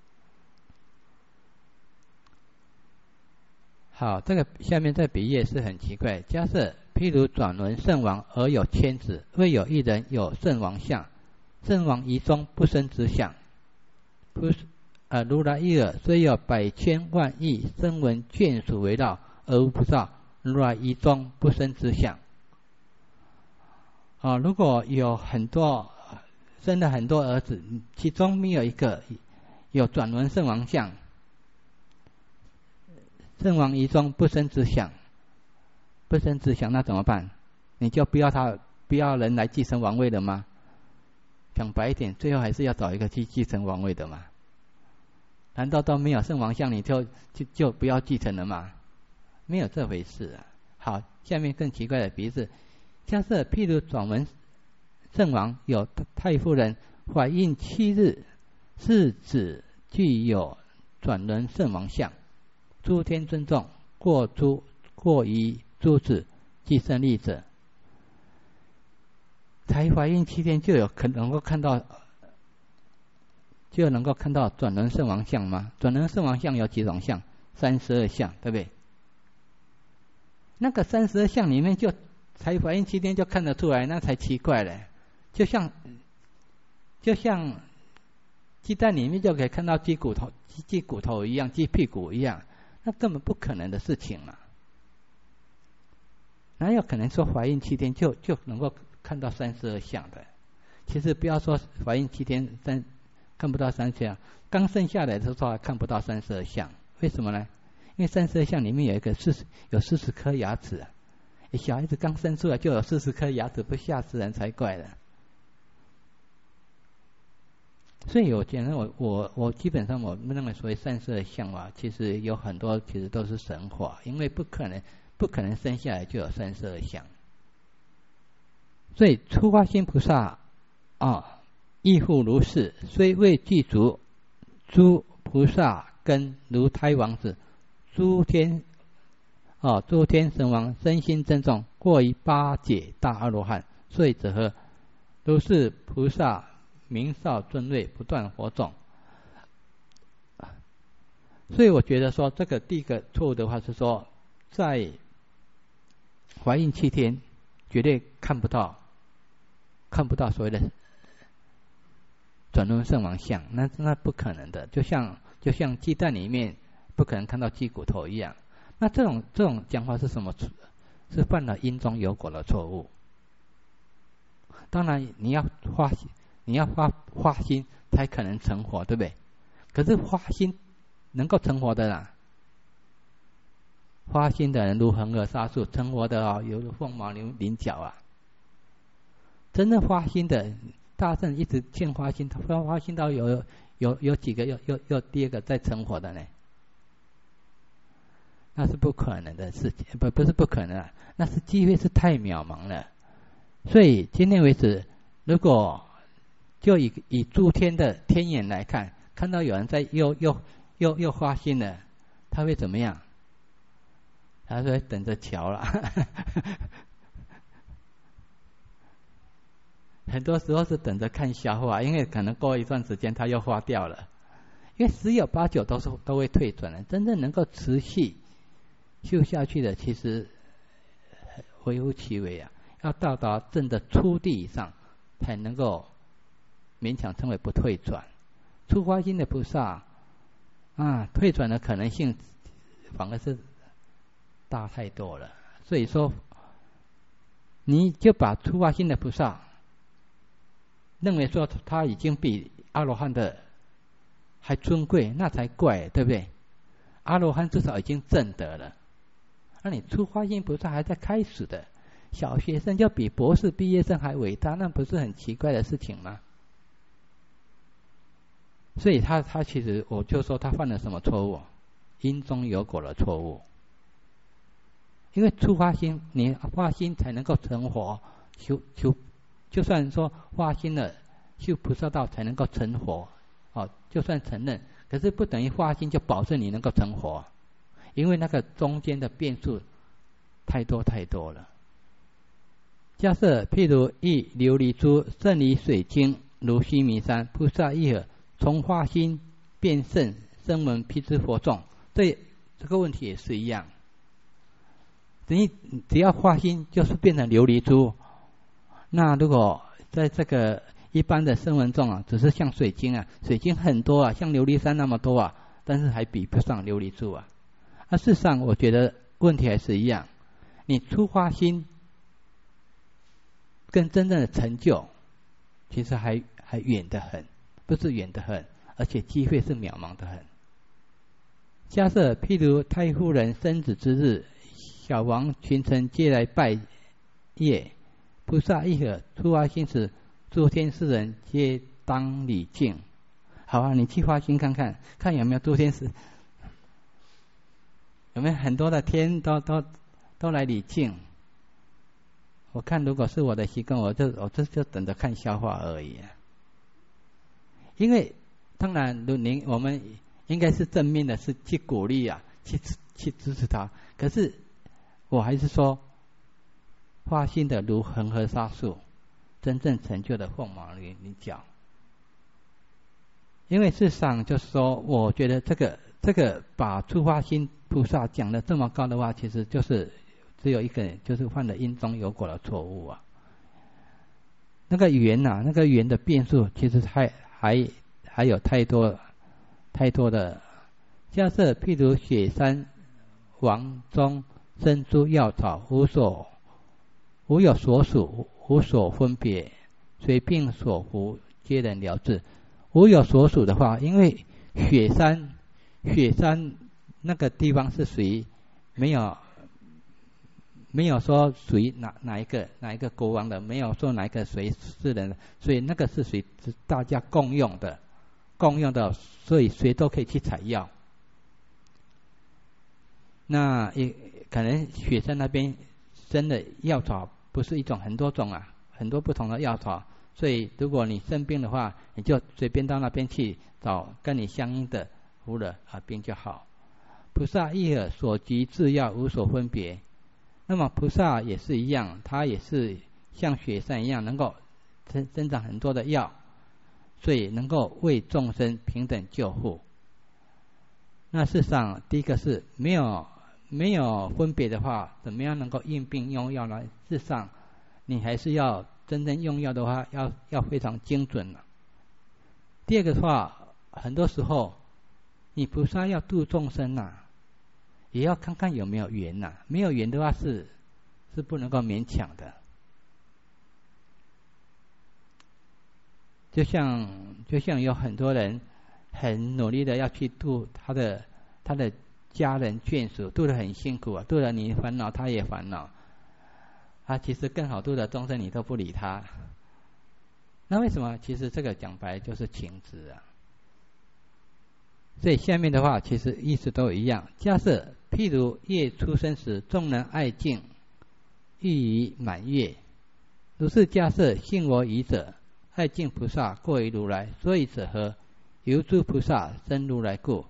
好，这个下面这比喻是很奇怪。假设譬如转轮圣王而有千子，未有一人有圣王相，圣王仪中不生之相。如来一耳虽有百千万亿声闻眷属围绕，而无菩萨。如来仪中不生之相。如果有生了很多儿子，其中没有一个有转轮圣王相，圣王仪中不生之相，不生之相，那怎么办？你就不要人来继承王位了吗？讲白一点，最后还是要找一个去继承王位的嘛。难道都没有圣王相，你就不要继承了吗？没有这回事啊！好，下面更奇怪的比喻是：假设譬如转轮圣王有太夫人怀孕7日，是子具有转轮圣王相，诸天尊重，过于诸子，即胜利者。 才怀孕7天就有能够看到转轮圣王像吗？转轮圣王像有几种像？32像，对不对？那个32像里面就才怀孕7天就看得出来，那才奇怪了。就像鸡蛋里面就可以看到鸡骨头一样，鸡屁股一样，那根本不可能的事情嘛。哪有可能说怀孕7天就能够看到32像的？其实不要说怀孕7天看不到32像，刚生下来的时候还看不到32像，为什么呢？因为32像里面有40颗牙齿，小孩子刚生出来就有40颗牙齿，不吓死人才怪的。所以我觉得我基本上我认为所谓32像啊，其实有很多其实都是神话，因为不可能生下来就有32像。所以初发心菩萨亦复如是，虽未具足诸菩萨根如胎王子，诸天神王身心珍重，过于8解大阿罗汉，所以者何？如是菩萨名少尊贵，不断火种。所以我觉得说，这个第一个错误的话是说，在怀孕7天绝对看不到所谓的转轮圣王像，那不可能的。就像鸡蛋里面不可能看到鸡骨头一样。那这种讲法是什么？是犯了因中有果的错误。当然你要发心才可能成佛，对不对？可是发心能够成佛的啦，发心的人如恒河沙数，成佛的犹如凤毛麟角啊。真正发心的大圣一直欠发心，发心到有几个又第二个再成佛的呢？那是不可能的事情，不是不可能啊，那是机会是太渺茫了。所以今天为止，如果就以诸天的天眼来看，看到有人在又发心了，他会怎么样？他会等着瞧了。很多时候是等着看笑话，因为可能过一段时间他又花掉了。因为10有8九都会退转的，真正能够持续修下去的，其实微乎其微啊。要到达正的初地以上，才能够勉强称为不退转。初发心的菩萨退转的可能性反而是大太多了。所以说，你就把初发心的菩萨认为说他已经比阿罗汉的还尊贵，那才怪，对不对？阿罗汉至少已经证得了，那你初发心菩萨还在开始的，小学生就比博士毕业生还伟大，那不是很奇怪的事情吗？所以他其实我就说他犯了什么错误？因中有果的错误。因为初发心，你发心才能够成佛，就算说发心了修菩萨道才能够成佛，就算承认，可是不等于发心就保证你能够成佛，因为那个中间的变数太多了。假设譬如一琉璃珠胜于水晶，如须弥山，菩萨亦何？从发心变圣，声闻辟支佛众，这个问题也是一样。你只要发心，就是变成琉璃珠。那如果在这个一般的声闻众只是像水晶水晶很多像琉璃山那么多但是还比不上琉璃珠事实上我觉得问题还是一样，你初发心跟真正的成就其实还远得很，不是远得很，而且机会是渺茫得很。假设譬如太夫人生子之日，小王群臣皆来拜谒，菩萨亦何？初发心时，诸天世人皆当礼敬。好你去发心看看，看有没有诸天使，有没有很多的天都来礼敬。我看如果是我的习惯，我就等着看笑话而已因为当然我们应该是正面的，是去鼓励去支持他。可是我还是说，发心的如恒河沙数， 真正成就的凤毛麟角。因为事实上就是说，我觉得这个把出发心菩萨讲的这么高的话，其实就是只有一个人，就是犯了因中有果的错误啊。那个缘啊，那个缘的变数，其实还有太多的。假设譬如雪山王中生诸药草，无有所属，无所分别，随病所服，皆能疗治。无有所属的话，因为雪山那个地方是属于没有说属于哪一个国王的，没有说哪一个谁是人的，所以那个是属于大家共用的，所以谁都可以去采药。那也可能雪山那边生的药草不是一种，很多种啊，很多不同的药草。所以如果你生病的话，你就随便到那边去找跟你相应的服了病就好。菩萨一耳所及至药无所分别，那么菩萨也是一样，他也是像雪山一样能够生长很多的药，所以能够为众生平等救护。那事实上第一个是没有分别的话，怎么样能够应病用药呢？事实上你还是要真正用药的话，要非常精准了。第二个的话，很多时候你菩萨要度众生也要看看有没有缘没有缘的话是不能够勉强的。就像有很多人很努力的要去度他的家人眷属，度得很辛苦度了你烦恼他也烦恼。其实更好度的众生你都不理他，那为什么？其实这个讲白就是情执所以下面的话其实意思都一样。假设譬如业出生时，众人爱敬，欲以满月。如是假设信我疑者，爱敬菩萨过于如来，所以者何？由诸菩萨生如来故。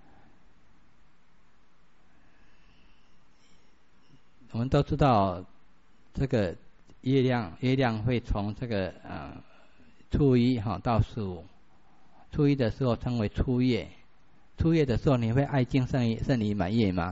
我们都知道这个月亮会从这个初一到15，初一的时候称为初月，初月的时候你会爱敬圣礼满月吗？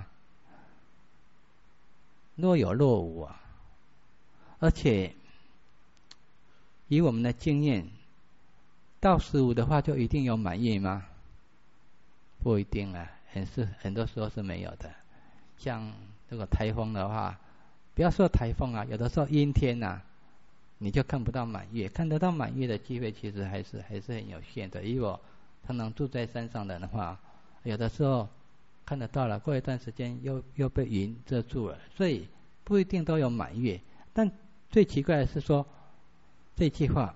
若有若无而且以我们的经验，到15的话就一定有满月吗？不一定很多时候是没有的。像这个台风的话，不要说台风有的时候阴天你就看不到满月，看得到满月的机会其实还是很有限的。如果常常住在山上的话，有的时候看得到了，过一段时间又被云遮住了，所以不一定都有满月。但最奇怪的是说这句话，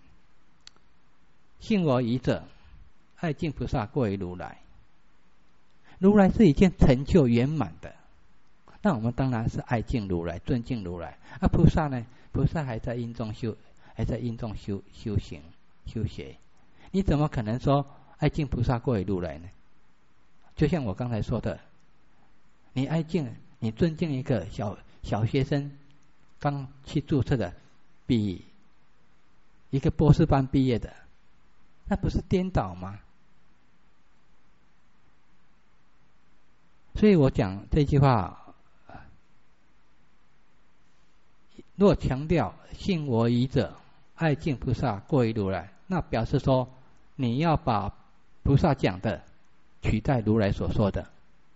信我疑者，爱敬菩萨过于如来。如来是已经成就圆满的，那我们当然是爱敬如来，尊敬如来。菩萨呢？菩萨还在因中修行修学。你怎么可能说爱敬菩萨过于如来呢？就像我刚才说的，你尊敬一个小学生刚去注册的，比一个博士班毕业的，那不是颠倒吗？所以我讲这句话，若强调信我疑者，爱敬菩萨过于如来，那表示说你要把菩萨讲的取代如来所说的，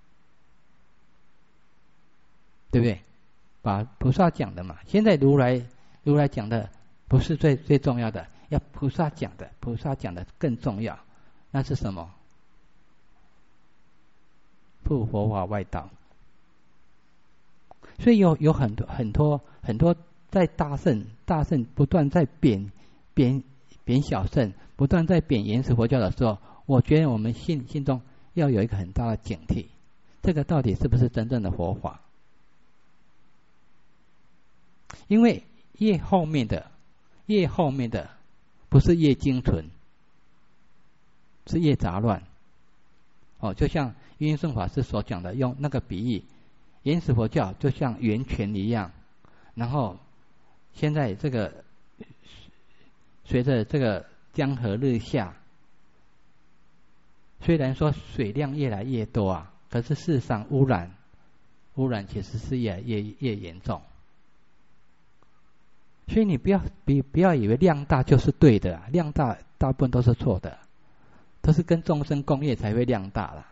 对不对？把菩萨讲的嘛，现在如来讲的不是最重要的，要菩萨讲的更重要。那是什么？不佛法外道。所以有很多在大圣不断在贬小圣，不断在贬原始佛教的时候，我觉得我们心中要有一个很大的警惕，这个到底是不是真正的佛法？因为越后面的不是越精纯，是越杂乱。就像云顺法师所讲的，用那个比喻，原始佛教就像源泉一样，然后现在这个随着这个江河日下，虽然说水量越来越多啊，可是事实上污染其实是越来越严重。所以你不要以为量大就是对的，量大部分都是错的，都是跟众生共业才会量大了。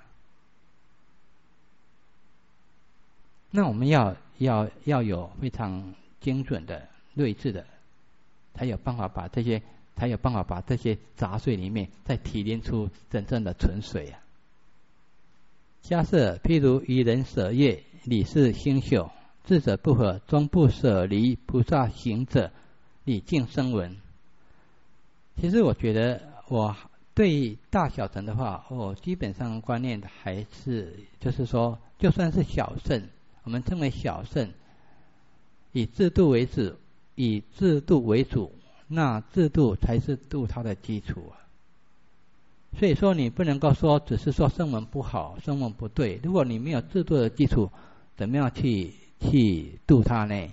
那我们要有非常精准的、睿智的，才有办法把这些杂碎里面再提炼出真正的纯水啊。假设譬如与人舍业，理事心修，智者不合，终不舍离菩萨行者，礼敬声闻。其实我觉得我对大小乘的话，我基本上观念还是就是说，就算是小乘，我们称为小乘，以制度为主，那制度才是度他的基础啊。所以说你不能够说只是说声闻不好，声闻不对，如果你没有制度的基础，怎么样去度他呢？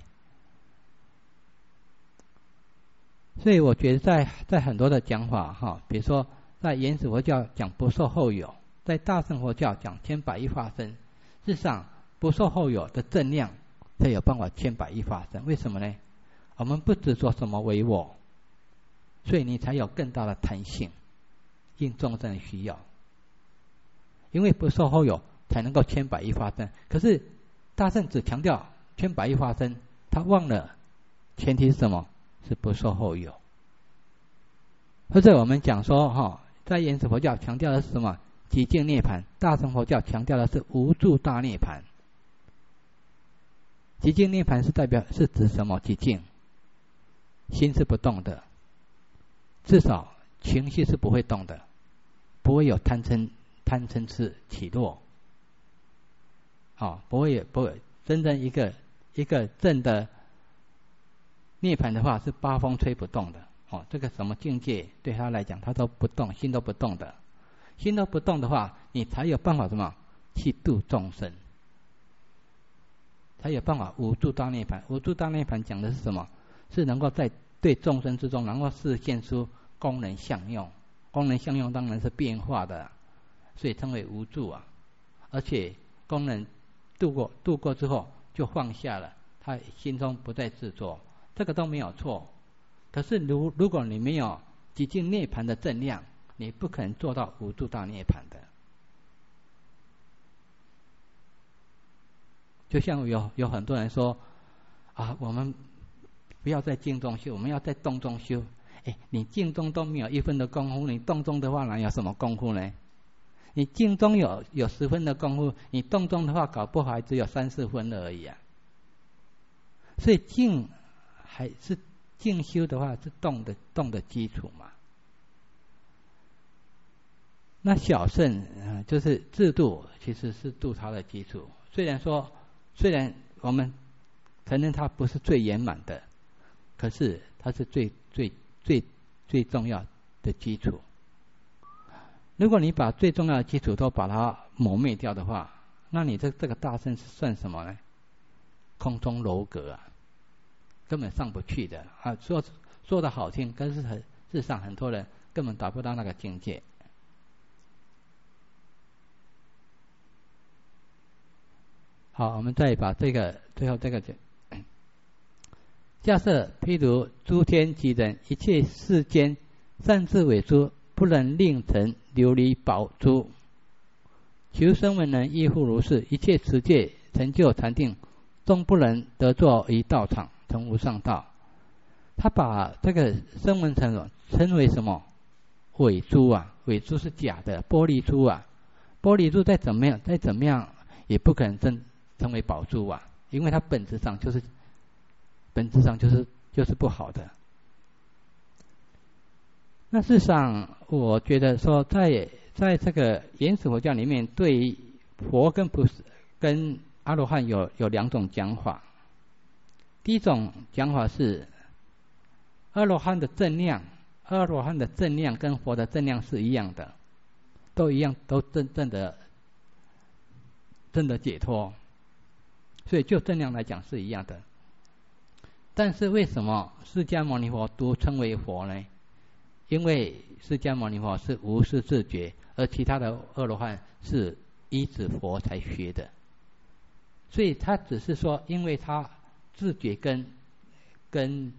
所以我觉得在很多的讲法哈，比如说在原始佛教讲不受后有，在大乘佛教讲千百亿化身，事实上不受后有的正量才有办法千百亿化身。为什么呢？我们不执着什么为我，所以你才有更大的弹性，应众生的需要。因为不受后有才能够千百亿化身，可是大乘只强调千百亿化身，他忘了前提是什么？是不受后有。或者我们讲说在原始佛教强调的是什么？极静涅槃。大乘佛教强调的是无住大涅槃。极静涅槃是指什么？极静，心是不动的，至少情绪是不会动的，不会有贪嗔痴起落，不会真正一个正的涅槃的话，是八风吹不动的。这个什么境界对他来讲，他都不动，心都不动的。心都不动的话，你才有办法什么去度众生，才有办法无住大涅槃。无住大涅槃讲的是什么？是能够在对众生之中，能够示现出功能相用。功能相用当然是变化的，所以称为无住啊。而且功能度过之后就放下了，他心中不再执着，这个都没有错。可是如果你没有极静涅槃的正量，你不可能做到无住大涅槃的。就像有很多人说我们不要在静中修，我们要在动中修。你静中都没有1分的功夫，你动中的话哪有什么功夫呢？你静中有10分的功夫，你动中的话搞不好还只有3、4分而已啊。所以静还是静修的话是动的基础嘛。那小乘就是制度，其实是度它的基础。虽然我们承认它不是最圆满的，可是它是最重要的基础。如果你把最重要的基础都把它磨灭掉的话，那你这个大乘是算什么呢？空中楼阁啊，根本上不去的啊！说的好听，但是事实上很多人根本达不到那个境界。好，我们再把最后这个假设譬如诸天及人，一切世间善智伪诸，不能令尘琉璃宝珠。求声闻人亦复如是，一切持戒成就禅定，终不能得作于道场，成无上道。他把这个声闻乘称为什么？伪珠啊，伪珠是假的，玻璃珠啊，玻璃珠再怎么样也不可能成为宝珠啊，因为它本质上就是不好的。那事实上，我觉得说在这个原始佛教里面，对于佛跟阿罗汉有2种讲法。第一种讲法是阿罗汉的正量跟佛的正量是一样的，都一样，都真的解脱，所以就正量来讲是一样的。但是为什么释迦牟尼佛独称为佛呢？ 因为释迦牟尼佛是无师自觉，而其他的阿罗汉是依止佛才学的，所以他只是说，因为他自觉跟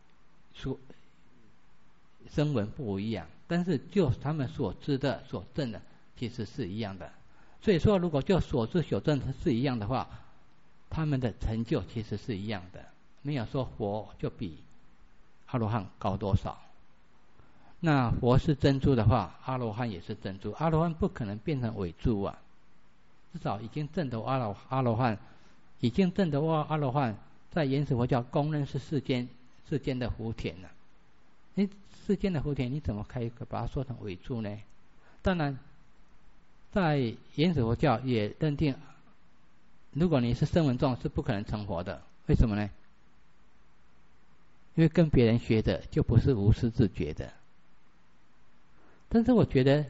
声闻不一样，但是就他们所知的所证的其实是一样的。所以说，如果就所知所证是一样的话，他们的成就其实是一样的，没有说佛就比阿罗汉高多少。那佛是珍珠的话，阿罗汉也是珍珠，阿罗汉不可能变成伪珠啊。至少已经证得阿罗汉，已经证得阿罗汉，在原始佛教公认是世间的福田了。世间的福田，你怎么可以把它说成伪珠呢？当然，在原始佛教也认定，如果你是声闻众，是不可能成佛的。为什么呢？因为跟别人学的就不是无师自觉的。但是我觉得，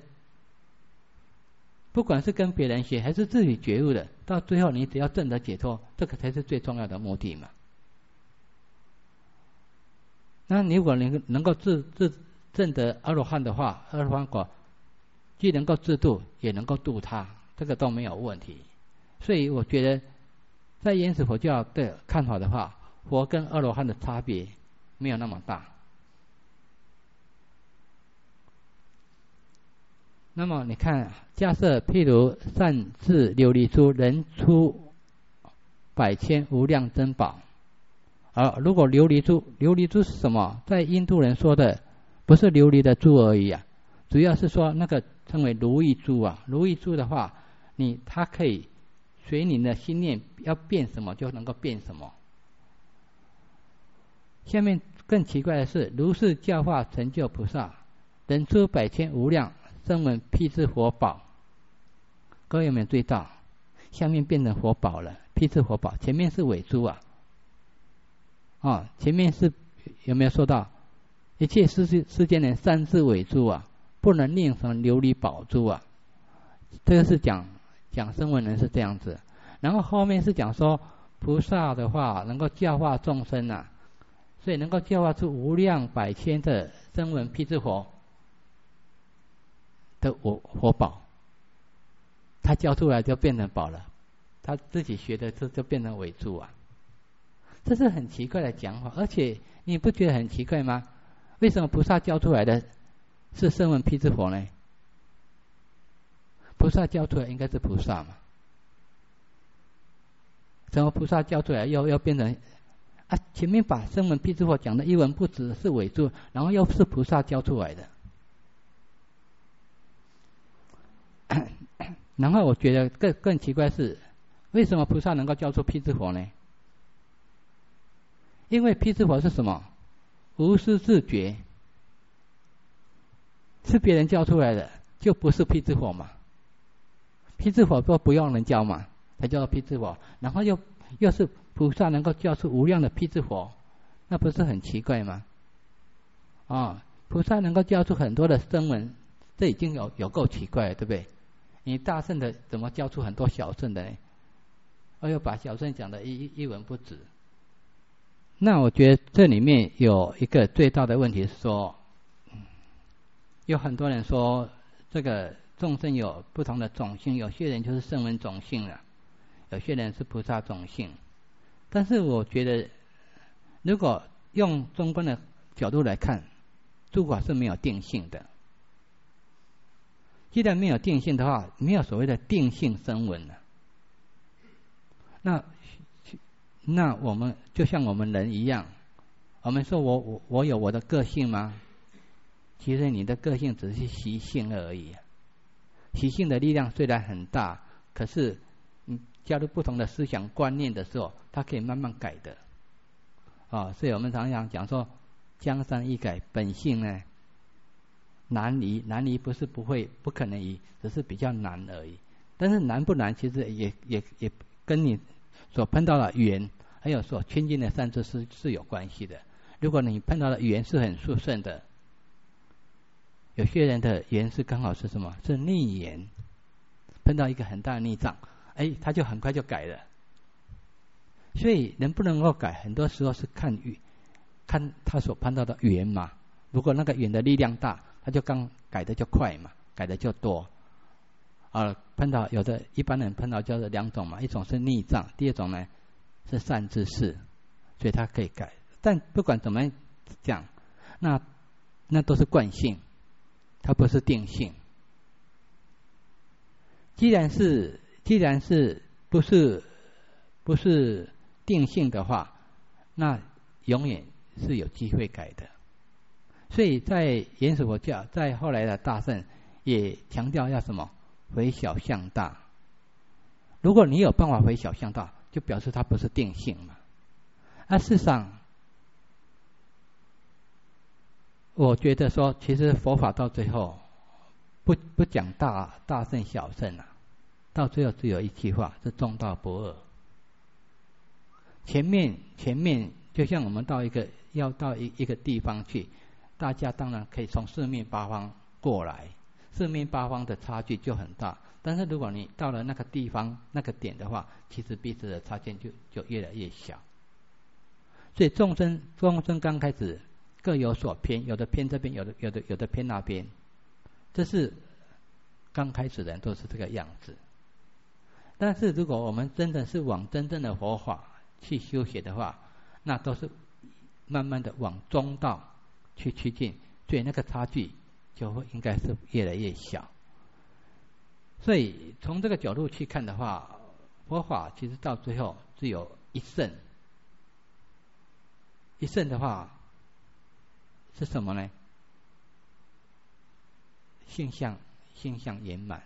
不管是跟别人学还是自己觉悟的，到最后你只要证得解脱，这个才是最重要的目的嘛。那你如果能够证得阿罗汉的话，阿罗汉果既能够自度，也能够度他，这个都没有问题。所以我觉得，在原始佛教的看法的话，佛跟阿罗汉的差别没有那么大。那么你看，假设譬如善智琉璃珠能出百千无量珍宝，如果琉璃珠是什么？在印度人说的不是琉璃的珠而已啊，主要是说那个称为如意珠啊。如意珠的话，它可以随你的心念要变什么就能够变什么。下面更奇怪的是，如是教化成就菩萨，能出百千无量声闻辟支佛宝。各位有没有注意到？下面变成佛宝了，辟支佛宝，前面是伪珠啊。前面是有没有说到一切世间人三世伪珠啊，不能令成琉璃宝珠啊？这个是讲声闻人是这样子。然后后面是讲说菩萨的话能够教化众生啊，所以能够教化出无量百千的声闻辟支佛的佛宝，他教出来就变成宝了，他自己学的就变成伪珠啊。这是很奇怪的讲法，而且你不觉得很奇怪吗？为什么菩萨教出来的是声闻辟支佛呢？菩萨教出来应该是菩萨嘛？怎么菩萨教出来又变成前面把声闻辟支佛讲的一文不值是伪珠，然后又是菩萨教出来的。然后我觉得更奇怪是，为什么菩萨能够教出辟支佛呢？因为辟支佛是什么？无师自觉，是别人教出来的，就不是辟支佛嘛。辟支佛不用人教嘛，才叫做辟支佛。然后又是菩萨能够教出无量的辟支佛，那不是很奇怪吗？菩萨能够教出很多的声闻，这已经有够奇怪了，对不对？你大圣的怎么教出很多小圣的呢？又把小圣讲的一文不值。那我觉得这里面有一个最大的问题是说，有很多人说这个众生有不同的种性，有些人就是声闻种性了，有些人是菩萨种性。但是我觉得，如果用中观的角度来看，诸法是没有定性的。既然没有定性的话，没有所谓的定性声闻了。那我们就像我们人一样，我们说我有我的个性吗？其实你的个性只是习性而已。习性的力量虽然很大，可是你加入不同的思想观念的时候，它可以慢慢改的。所以我们常常讲说，江山易改，本性呢难移。难移不是不可能移，只是比较难而已。但是难不难，其实也跟你所碰到的语言，还有所亲近的善知识是有关系的。如果你碰到的语言是很殊胜的，有些人的言是刚好是什么？是逆言，碰到一个很大的逆障，他就很快就改了。所以能不能够改，很多时候是看他所碰到的语言嘛。 如果那个云的力量大，它就刚改的就快嘛，改的就多。碰到有的一般人碰到就是两种嘛，一种是逆障，第二种呢是善知识，所以它可以改。但不管怎么讲，那都是惯性，它不是定性。既然是不是定性的话，那永远是有机会改的。所以在原始佛教，在后来的大乘也强调要什么？回小向大。如果你有办法回小向大，就表示它不是定性嘛。事实上，我觉得说，其实佛法到最后不讲大乘小乘啊，到最后只有一句话，是中道不二。前面就像我们要到一个地方去，大家当然可以从四面八方过来，四面八方的差距就很大。但是如果你到了那个地方那个点的话，其实彼此的差距就越来越小。所以众生刚开始各有所偏，有的偏这边，有的偏那边，这是刚开始的人都是这个样子。但是如果我们真的是往真正的佛法去修学的话，那都是慢慢的往中道去趋近，所以那个差距就会应该是越来越小。所以从这个角度去看的话，佛法其实到最后只有一圣。一圣的话是什么呢？性相圆满。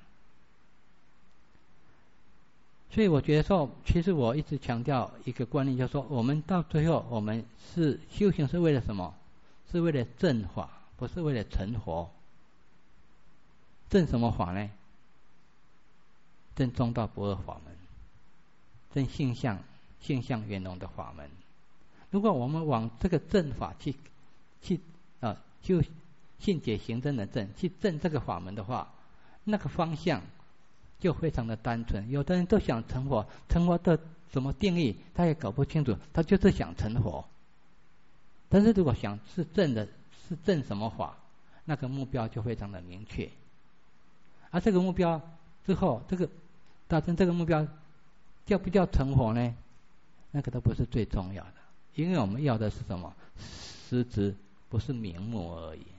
所以我觉得说，其实我一直强调一个观念，就是说，我们到最后，我们是修行是为了什么？是为了正法，不是为了成佛。正什么法呢？正中道不二法门，正性相圆融的法门。如果我们往这个正法去就信解行真的正去正这个法门的话，那个方向就非常的单纯。有的人都想成佛，成佛的什么定义他也搞不清楚，他就是想成佛。但是如果想是正的，是正什么法，那个目标就非常的明确。而这个目标之后，达成这个目标叫不叫成佛呢？那个都不是最重要的，因为我们要的是什么？实质，不是名目而已。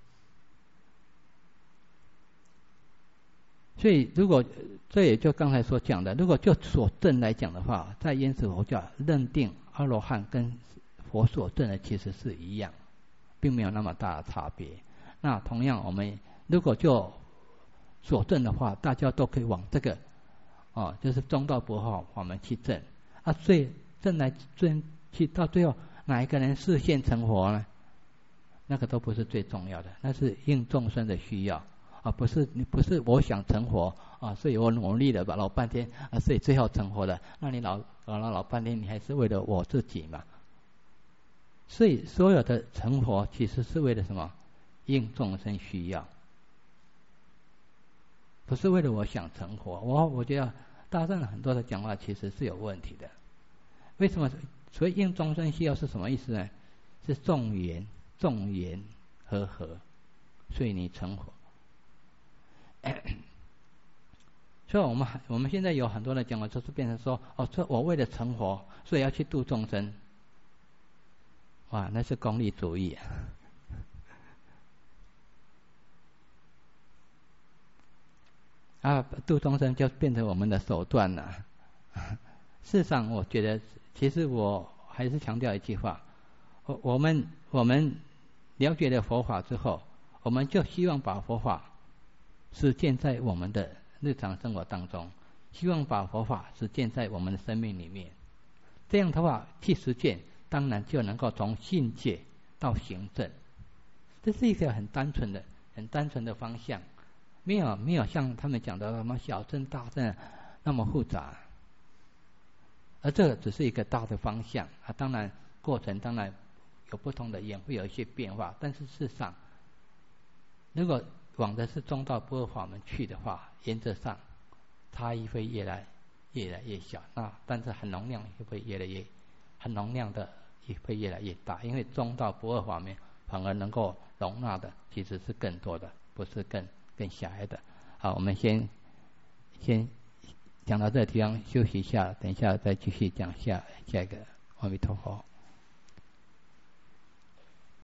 所以如果这也就刚才所讲的，如果就所证来讲的话，在原始佛教认定阿罗汉跟佛所证的其实是一样，并没有那么大的差别。那同样我们如果就所证的话，大家都可以往这个就是中道不二法门去证所以证来证去到最后哪一个人示现成佛呢？那个都不是最重要的，那是应众生的需要不是我想成佛所以我努力了吧老半天所以最后成佛了。那你老半天，你还是为了我自己嘛？所以所有的成佛其实是为了什么？应众生需要，不是为了我想成佛。我觉得大乘很多的讲话其实是有问题的。为什么？所以应众生需要是什么意思呢？是众缘和合，所以你成佛。所以我们现在有很多的讲法，就是变成说这我为了成佛，所以要去度众生。哇，那是功利主义度众生就变成我们的手段了。事实上，我觉得其实我还是强调一句话：我们了解了佛法之后，我们就希望把佛法实践在我们的日常生活当中，希望把佛法实践在我们的生命里面。这样的话去实践，当然就能够从信解到行证。这是一个很单纯的方向，没有像他们讲的什么小证大证那么复杂。而这个只是一个大的方向当然过程当然有不同的，也会有一些变化。但是事实上，如果往的是中道不二法门去的话，原则上差异会越来越小。但是很容量会越来越大，因为中道不二法门反而能够容纳的其实是更多的，不是更狭隘的。好，我们先讲到这个地方休息一下，等一下再继续讲下一个。阿弥陀佛。